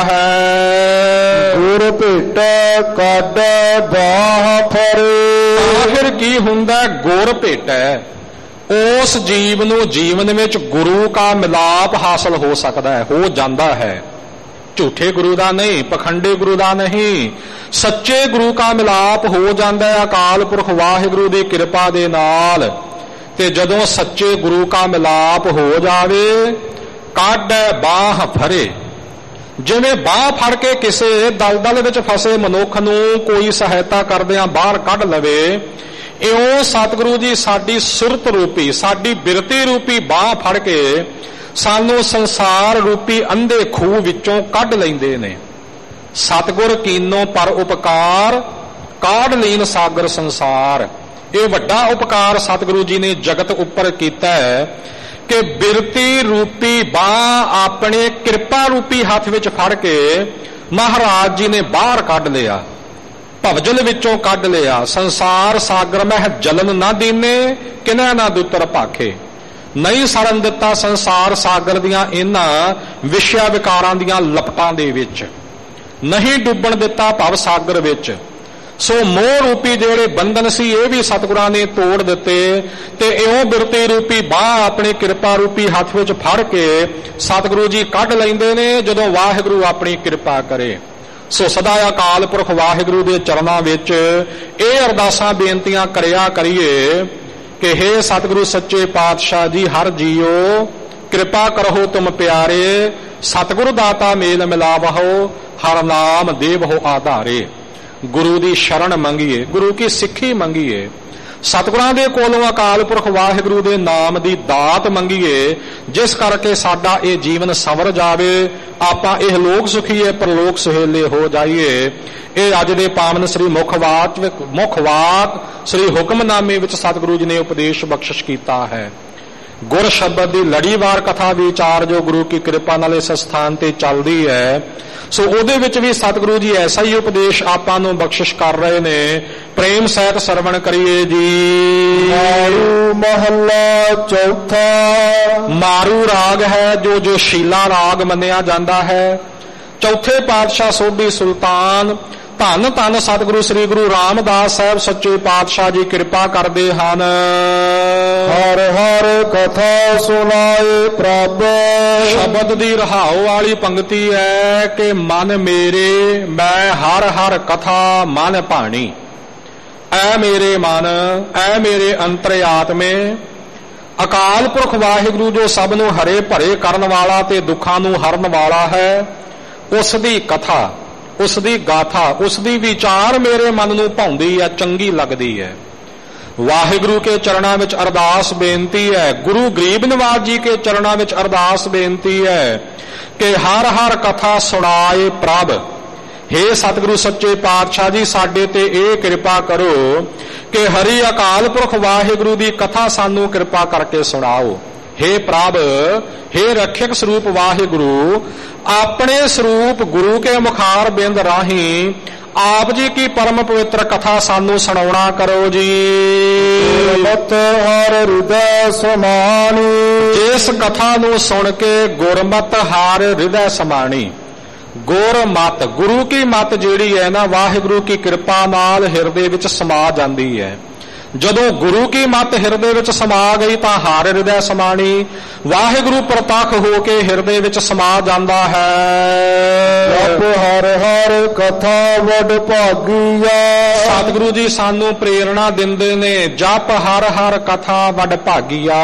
Speaker 1: ਹੈ।
Speaker 2: ਗੁਰ ਭੇਟੈ ਕਾਢੈ ਬਾਹ ਫਰੇ।
Speaker 1: ਆਖਿਰ ਕੀ ਹੁੰਦਾ? ਗੁਰ ਭੇਟੈ, ਉਸ ਜੀਵ ਨੂੰ ਜੀਵਨ ਵਿੱਚ ਗੁਰੂ ਕਾ ਮਿਲਾਪ ਹਾਸਲ ਹੋ ਸਕਦਾ ਹੈ, ਹੋ ਜਾਂਦਾ ਹੈ। ਝੂਠੇ ਗੁਰੂ ਦਾ ਨਹੀਂ, ਪਖੰਡੇ ਗੁਰੂ ਦਾ ਨਹੀਂ, ਸੱਚੇ ਗੁਰੂ ਕਾ ਮਿਲਾਪ ਹੋ ਜਾਂਦਾ ਹੈ ਅਕਾਲ ਪੁਰਖ ਵਾਹਿਗੁਰੂ ਦੀ ਕਿਰਪਾ ਦੇ ਨਾਲ। ਤੇ ਜਦੋਂ ਸੱਚੇ ਗੁਰੂ ਕਾ ਮਿਲਾਪ ਹੋ ਜਾਵੇ, ਕਾਢੈ ਬਾਹ ਫਰੇ। ਜਿਵੇਂ ਬਾਹ ਫੜ ਕੇ ਕਿਸੇ ਦਲਦਲ ਵਿੱਚ ਫਸੇ ਮਨੁੱਖ ਨੂੰ ਕੋਈ ਸਹਾਇਤਾ ਕਰਦਿਆਂ ਬਾਹਰ ਕੱਢ ਲਵੇ, ਇਉਂ ਸਤਿਗੁਰੂ ਜੀ ਸਾਡੀ ਸੁਰਤ ਰੂਪੀ, ਸਾਡੀ ਬਿਰਤੀ ਰੂਪੀ ਬਾਹ ਫੜ ਕੇ ਸਾਨੂੰ ਸੰਸਾਰ ਰੂਪੀ ਅੰਧੇ ਖੂਹ ਵਿੱਚੋਂ ਕੱਢ ਲੈਂਦੇ ਨੇ। ਸਤਿਗੁਰ ਕੀਨੋ ਪਰ ਉਪਕਾਰ, ਕਾਢ ਲੀਨ ਸਾਗਰ ਸੰਸਾਰ। ਇਹ ਵੱਡਾ ਉਪਕਾਰ ਸਤਿਗੁਰੂ ਜੀ ਨੇ ਜਗਤ ਉੱਪਰ ਕੀਤਾ ਹੈ ਕਿ ਬਿਰਤੀ ਰੂਪੀ ਬਾਹ ਆਪਣੇ ਕਿਰਪਾ ਰੂਪੀ ਹੱਥ ਵਿੱਚ ਫੜ ਕੇ ਮਹਾਰਾਜ ਜੀ ਨੇ ਬਾਹਰ ਕੱਢ ਲਿਆ, ਭਵਜਲ ਵਿੱਚੋਂ ਕੱਢ ਲਿਆ। ਸੰਸਾਰ ਸਾਗਰ ਮਹਿ ਜਲਨ ਨਾ ਦੀਨੇ, ਕਿਨੈ ਨਾ ਦੁੱਤਰ ਭਾਖੇ। ਨਹੀਂ ਸੜਨ ਦਿੱਤਾ ਸੰਸਾਰ ਸਾਗਰ ਦੀਆਂ ਇਹਨਾਂ ਵਿਸ਼ਿਆ ਵਿਕਾਰਾਂ ਦੀਆਂ ਲਪਟਾਂ ਦੇ ਵਿੱਚ, ਨਹੀਂ ਡੁੱਬਣ ਦਿੱਤਾ ਭਵ ਸਾਗਰ ਵਿੱਚ। ਸੋ ਮੋਹ ਰੂਪੀ ਜਿਹੜੇ ਬੰਧਨ ਸੀ ਇਹ ਵੀ ਸਤਿਗੁਰਾਂ ਨੇ ਤੋੜ ਦਿੱਤੇ। ਤੇ ਇਉਂ ਬਿਰਤੀ ਰੂਪੀ ਬਾਹ ਆਪਣੇ ਕਿਰਪਾ ਰੂਪੀ ਹੱਥ ਵਿੱਚ ਫੜ ਕੇ ਸਤਿਗੁਰੂ ਜੀ ਕੱਢ ਲੈਂਦੇ ਨੇ ਜਦੋਂ ਵਾਹਿਗੁਰੂ ਆਪਣੀ ਕਿਰਪਾ ਕਰੇ। ਸੋ ਸਦਾ ਅਕਾਲ ਪੁਰਖ ਵਾਹਿਗੁਰੂ ਦੇ ਚਰਨਾਂ ਵਿੱਚ ਇਹ ਅਰਦਾਸਾਂ ਬੇਨਤੀਆਂ ਕਰਿਆ ਕਰੀਏ ਕਿ ਹੇ ਸਤਿਗੁਰੂ ਸੱਚੇ ਪਾਤਸ਼ਾਹ ਜੀ, ਹਰ ਜੀਓ ਕਿਰਪਾ ਕਰੋ ਤੁਮ ਪਿਆਰੇ, ਸਤਿਗੁਰੂ ਦਾਤਾ ਮੇਲ ਮਿਲਾਵਹੋ, ਹਰ ਨਾਮ ਦੇਵ ਹੋ ਆਧਾਰੇ। ਗੁਰੂ ਦੀ ਸ਼ਰਨ ਮੰਗੀਏ, ਗੁਰੂ ਕੀ ਸਿੱਖੀ ਮੰਗੀਏ, ਸਤਿਗੁਰਾਂ ਦੇ ਕੋਲੋਂ ਅਕਾਲ ਪੁਰਖ ਵਾਹਿਗੁਰੂ ਦੇ ਨਾਮ ਦੀ ਦਾਤ ਮੰਗੀਏ, ਜਿਸ ਕਰਕੇ ਸਾਡਾ ਇਹ ਜੀਵਨ ਸੰਵਰ ਜਾਵੇ, ਆਪਾਂ ਇਹ ਲੋਕ ਸੁਖੀਏ ਪਰਲੋਕ ਸੁਹੇਲੇ ਹੋ ਜਾਈਏ। ਇਹ ਅੱਜ ਦੇ ਪਾਵਨ ਸ੍ਰੀ ਮੁੱਖ ਵਾਕ ਸ੍ਰੀ ਹੁਕਮਨਾਮੇ ਵਿੱਚ ਸਤਿਗੁਰੂ ਜੀ ਨੇ ਉਪਦੇਸ਼ ਬਖਸ਼ਿਸ਼ ਕੀਤਾ ਹੈ। ਗੁਰ ਸ਼ਬਦ ਦੀ ਲੜੀਵਾਰ ਕਥਾ ਵਿਚਾਰ ਜੋ ਗੁਰੂ ਕੀ ਕਿਰਪਾ ਨਾਲ ਇਸ ਸਥਾਨ ਤੇ ਚੱਲਦੀ ਹੈ, ਸੋ ਉਹਦੇ ਵਿੱਚ ਵੀ ਸਤਿਗੁਰੂ ਜੀ ਐਸਾ ਹੀ ਉਪਦੇਸ਼ ਆਪਾਂ ਨੂੰ ਬਖਸ਼ਿਸ਼ ਕਰ ਰਹੇ ਨੇ। ਪ੍ਰੇਮ ਸਹਿਤ ਸਰਵਣ ਕਰੀਏ ਜੀ।
Speaker 2: ਮਾਰੂ ਮਹੱਲਾ ਚੌਥਾ।
Speaker 1: ਮਾਰੂ ਰਾਗ ਹੈ ਜੋ ਜੋਸ਼ੀਲਾ ਰਾਗ ਮੰਨਿਆ ਜਾਂਦਾ ਹੈ। ਚੌਥੇ ਪਾਤਸ਼ਾਹ ਸੋਢੀ ਸੁਲਤਾਨ ਧੰਨ ਧੰਨ ਸਤਿਗੁਰੂ ਸ੍ਰੀ ਗੁਰੂ ਰਾਮਦਾਸ ਸਾਹਿਬ ਸੱਚੇ ਪਾਤਸ਼ਾਹ ਜੀ ਕਿਰਪਾ ਕਰਦੇ ਹਨ।
Speaker 2: ਹਰ ਹਰ ਕਥਾ ਸੁਣਾਏ ਪ੍ਰਭ।
Speaker 1: ਸ਼ਬਦ ਦੀ ਰਹਾਉ ਵਾਲੀ ਪੰਕਤੀ ਹੈ ਕਿ ਮਨ ਮੇਰੇ ਮੈਂ ਹਰ ਹਰ ਕਥਾ ਮਨ ਭਾਣੀ। ਐ ਮੇਰੇ ਮਨ, ਐ ਮੇਰੇ ਅੰਤਰਿਆਤਮੇ, ਅਕਾਲ ਪੁਰਖ ਵਾਹਿਗੁਰੂ ਜੋ ਸਭ ਨੂੰ ਹਰੇ ਭਰੇ ਕਰਨ ਵਾਲਾ ਤੇ ਦੁੱਖਾਂ ਨੂੰ ਹਰਨ ਵਾਲਾ ਹੈ, ਉਸ ਦੀ ਕਥਾ, ਉਸ ਦੀ ਗਾਥਾ, ਉਸ ਦੀ ਵਿਚਾਰ ਮੇਰੇ ਮਨ ਨੂੰ ਭਾਉਂਦੀ ਹੈ, ਚੰਗੀ ਲੱਗਦੀ ਹੈ। ਵਾਹਿਗੁਰੂ ਕੇ ਚਰਨਾਂ ਵਿੱਚ ਅਰਦਾਸ ਬੇਨਤੀ ਹੈ, ਗੁਰੂ ਗਰੀਬ ਨਿਵਾਜ ਜੀ ਕੇ ਚਰਨਾਂ ਵਿੱਚ ਅਰਦਾਸ ਬੇਨਤੀ ਹੈ ਕਿ ਹਰ ਹਰ ਕਥਾ ਸੁਣਾਏ ਪ੍ਰਭ। हे ਸਤਿਗੁਰੂ ਸੱਚੇ ਪਾਤਸ਼ਾਹ ਜੀ, ਸਾਡੇ ਤੇ ਇਹ ਕਿਰਪਾ ਕਰੋ ਕਿ ਹਰੀ ਅਕਾਲ ਪੁਰਖ ਵਾਹਿਗੁਰੂ ਦੀ ਕਥਾ ਸਾਨੂੰ ਕਿਰਪਾ ਕਰਕੇ ਸੁਣਾਓ। हे ਪ੍ਰਭ, हे ਰੱਖਿਅਕ ਸਰੂਪ ਵਾਹਿਗੁਰੂ, ਆਪਣੇ ਸਰੂਪ ਗੁਰੂ ਕੇ ਮੁਖਾਰ ਬਿੰਦ ਰਾਹੀਂ ਆਪ ਜੀ ਕੀ ਪਰਮ ਪਵਿੱਤਰ ਕਥਾ ਸਾਨੂੰ ਸੁਣਾਉਣਾ ਕਰੋ ਜੀ।
Speaker 2: ਗੁਰਮਤਿ ਹਰ ਹਿਰਦੈ ਸਮਾਣੀ।
Speaker 1: ਜਿਸ ਕਥਾ ਨੂੰ ਸੁਣ ਕੇ ਗੁਰਮਤਿ ਹਰ ਹਿਰਦੈ ਸਮਾਣੀ। ਗੁਰਮਤਿ, ਗੁਰੂ ਕੀ ਮਤ ਜਿਹੜੀ ਹੈ ਨਾ, ਵਾਹਿਗੁਰੂ ਕੀ ਕਿਰਪਾ ਨਾਲ ਹਿਰਦੇ ਵਿੱਚ ਸਮਾ ਜਾਂਦੀ ਹੈ। ਜਦੋਂ ਗੁਰੂ ਕੀ ਮਤ ਹਿਰਦੇ ਵਿੱਚ ਸਮਾ ਗਈ ਤਾਂ ਹਰ ਹਿਰਦੈ ਸਮਾਣੀ, ਵਾਹਿਗੁਰੂ ਪ੍ਰਤੱਖ ਹੋ ਕੇ ਹਿਰਦੇ ਵਿੱਚ ਸਮਾ ਜਾਂਦਾ ਹੈ।
Speaker 2: ਜਪ ਹਰ ਹਰ ਕਥਾ ਵਡ ਭਾਗੀਆ।
Speaker 1: ਸਤਿਗੁਰੂ ਜੀ ਸਾਨੂੰ ਪ੍ਰੇਰਣਾ ਦਿੰਦੇ ਨੇ, ਜਪ ਹਰ ਹਰ ਕਥਾ ਵਡ ਭਾਗੀਆ।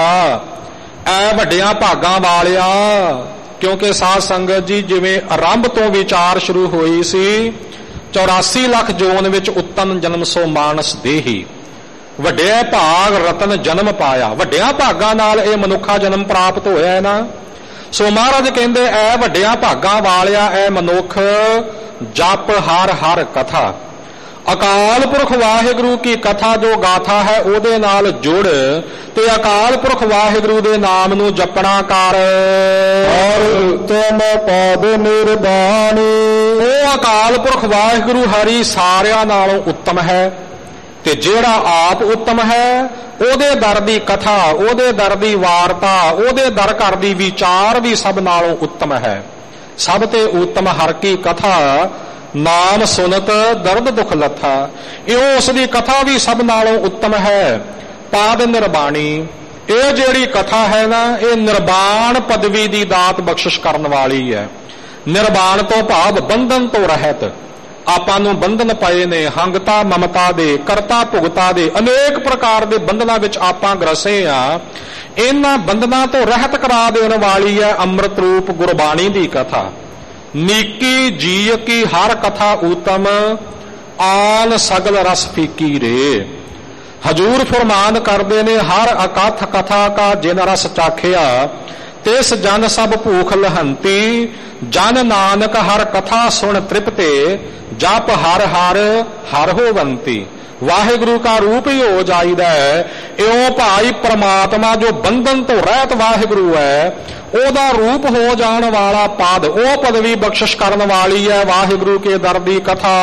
Speaker 1: ਐ ਵੱਡਿਆਂ ਭਾਗਾਂ ਵਾਲਿਆ, ਕਿਉਂਕਿ ਸਾਧ ਸੰਗਤ ਜੀ ਜਿਵੇਂ ਆਰੰਭ ਤੋਂ ਵਿਚਾਰ ਸ਼ੁਰੂ ਹੋਈ ਸੀ, 84 ਲੱਖ ਜੋਨ ਵਿੱਚ ਉਤਮ ਜਨਮ ਸੋ ਮਾਨਸ ਦੇਹੀ। ਵੱਡੇ ਭਾਗ ਰਤਨ ਜਨਮ ਪਾਇਆ, ਵੱਡਿਆਂ ਭਾਗਾਂ ਨਾਲ ਇਹ ਮਨੁੱਖਾ ਜਨਮ ਪ੍ਰਾਪਤ ਹੋਇਆ ਹੈ ਨਾ। ਸੋ ਮਹਾਰਾਜ ਕਹਿੰਦੇ ਐ ਵੱਡਿਆਂ ਭਾਗਾਂ ਵਾਲਿਆ, ਐ ਮਨੁੱਖ ਜਪ ਹਰ ਹਰ ਕਥਾ। ਅਕਾਲ ਪੁਰਖ ਵਾਹਿਗੁਰੂ ਕੀ ਕਥਾ ਜੋ ਗਾਥਾ ਹੈ ਉਹਦੇ ਨਾਲ ਜੁੜ ਤੇ ਅਕਾਲ ਪੁਰਖ ਵਾਹਿਗੁਰੂ ਦੇ ਨਾਮ ਨੂੰ ਜਪਣਾ ਕਰ।
Speaker 2: ਹਰ ਉਤਮ ਪਦ ਨਿਰਵਾਣੀ।
Speaker 1: ਉਹ ਅਕਾਲ ਪੁਰਖ ਵਾਹਿਗੁਰੂ ਹਰੀ ਸਾਰਿਆਂ ਨਾਲੋਂ ਉੱਤਮ ਹੈ, ਤੇ ਜਿਹੜਾ ਆਪ ਉੱਤਮ ਹੈ ਉਹਦੇ ਦਰ ਦੀ ਕਥਾ, ਉਹਦੇ ਦਰ ਦੀ ਵਾਰਤਾ, ਉਹਦੇ ਦਰ ਘਰ ਦੀ ਵਿਚਾਰ ਵੀ ਸਭ ਨਾਲੋਂ ਉੱਤਮ ਹੈ। ਸਭ ਤੇ ਉੱਤਮ ਹਰ ਕੀ ਕਥਾ, ਨਾਮ ਸੁਨਤ ਦਰਦ ਦੁਖ ਲੱਥਾ। ਇਉਂ ਉਸ ਦੀ ਕਥਾ ਵੀ ਸਭ ਨਾਲੋਂ ਉੱਤਮ ਹੈ। ਪਾਦ ਨਿਰਬਾਣੀ, ਇਹ ਜਿਹੜੀ ਕਥਾ ਹੈ ਨਾ, ਇਹ ਨਿਰਬਾਣ ਪਦਵੀ ਦੀ ਦਾਤ ਬਖਸ਼ਿਸ਼ ਕਰਨ ਵਾਲੀ ਹੈ। ਨਿਰਬਾਣ ਤੋਂ ਭਾਵ ਬੰਧਨ ਤੋਂ ਰਹਿਤ। ਆਪਾਂ ਨੂੰ ਬੰਧਨ ਪਏ ਨੇ, ਹੰਗਤਾ ਮਮਤਾ ਦੇ, ਕਰਤਾ ਭੁਗਤਾ ਦੇ, ਅਨੇਕ ਪ੍ਰਕਾਰ ਦੇ ਬੰਧਨਾਂ ਵਿੱਚ ਆਪਾਂ ਗ੍ਰਸੇ ਆ। ਇਹਨਾਂ ਬੰਧਨਾਂ ਤੋਂ ਰਹਿਤ ਕਰਾ ਦੇਣ ਵਾਲੀ ਹੈ ਅੰਮ੍ਰਿਤ ਰੂਪ ਗੁਰਬਾਣੀ ਦੀ ਕਥਾ। ਨੀਕੀ ਜੀਅ ਕੀ ਹਰ ਕਥਾ ਊਤਮ, ਆਨ ਸਗਲ ਰਸ ਫੀਕੀ ਰੇ। ਹਜੂਰ ਫਰਮਾਨ ਕਰਦੇ ਨੇ, ਹਰ ਅਕਥ ਕਥਾ ਕਾ ਜਿਨ ਰਸ ਚਾਖਿਆ, ਤਿਸ ਜਨ ਸਭ ਭੂਖ ਲਹੰਤੀ। ਜਨ ਨਾਨਕ ਹਰ ਕਥਾ ਸੁਣ ਤ੍ਰਿਪਤੇ, ਜਪ ਹਰ ਹਰ ਹਰ ਹੋਵੰਤੀ। ਵਾਹਿਗੁਰੂ ਦਾ ਰੂਪ ਹੀ ਹੋ ਜਾਈਦਾ ਹੈ। ਇਉਂ ਭਾਈ ਪ੍ਰਮਾਤਮਾ ਜੋ ਬੰਧਨ ਤੋਂ ਰਹਿਤ ਵਾਹਿਗੁਰੂ ਹੈ, ਉਹਦਾ ਰੂਪ ਹੋ ਜਾਣ ਵਾਲਾ ਪਦ, ਉਹ ਪਦਵੀ ਬਖਸ਼ਿਸ਼ ਕਰਨ ਵਾਲੀ ਹੈ ਵਾਹਿਗੁਰੂ ਕੇ ਦਰ ਦੀ ਕਥਾ।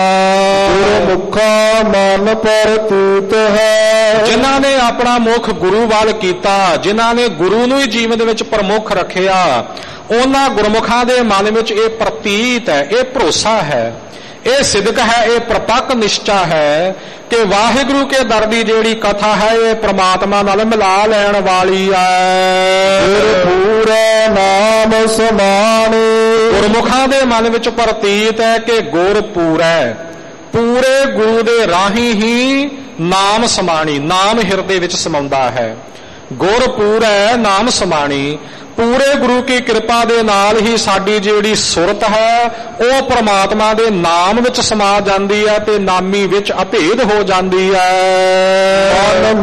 Speaker 2: ਗੁਰਮੁਖਾ ਮਨ ਪਰਤੂਤ ਹੈ।
Speaker 1: ਜਿਨ੍ਹਾਂ ਨੇ ਆਪਣਾ ਮੁਖ ਗੁਰੂ ਵੱਲ ਕੀਤਾ, ਜਿਨ੍ਹਾਂ ਨੇ ਗੁਰੂ ਨੂੰ ਹੀ ਜੀਵਨ ਦੇ ਵਿੱਚ ਪ੍ਰਮੁੱਖ ਰੱਖਿਆ, ਉਹਨਾਂ ਗੁਰਮੁਖਾਂ ਦੇ ਮਨ ਵਿੱਚ ਇਹ ਪ੍ਰਤੀਤ ਹੈ, ਇਹ ਭਰੋਸਾ ਹੈ, ਇਹ ਸਿਦਕ ਹੈ, ਇਹ ਪ੍ਰਤੱਖ ਨਿਸ਼ਚਾ ਹੈ ਕਿ ਵਾਹਿਗੁਰੂ ਕੇ ਦਰ ਦੀ ਜਿਹੜੀ ਕਥਾ ਹੈ ਇਹ ਪ੍ਰਮਾਤਮਾ ਨਾਲ ਮਿਲਾ ਲੈਣ ਵਾਲੀ ਹੈ।
Speaker 2: ਗੁਰਪੂਰਾ ਨਾਮ ਸਮਾਣੇ।
Speaker 1: ਗੁਰਮੁਖਾਂ ਦੇ ਮਨ ਵਿੱਚ ਪ੍ਰਤੀਤ ਹੈ ਕਿ ਗੁਰ ਪੂਰੈ, ਪੂਰੇ ਗੁਰੂ ਦੇ ਰਾਹੀਂ ਹੀ ਨਾਮ ਸਮਾਣੀ, ਨਾਮ ਹਿਰਦੇ ਵਿੱਚ ਸਮਾਉਂਦਾ ਹੈ। ਗੁਰ ਪੂਰੈ ਨਾਮ ਸਮਾਣੀ, ਪੂਰੇ ਗੁਰੂ ਕੀ ਕਿਰਪਾ ਦੇ ਨਾਲ ਹੀ ਸਾਡੀ ਜਿਹੜੀ ਸੁਰਤ ਹੈ ਉਹ ਪ੍ਰਮਾਤਮਾ ਦੇ ਨਾਮ ਵਿੱਚ ਸਮਾ ਜਾਂਦੀ ਹੈ ਤੇ ਨਾਮੀ ਵਿੱਚ ਅਭੇਦ ਹੋ ਜਾਂਦੀ ਹੈ।
Speaker 2: ਮਨ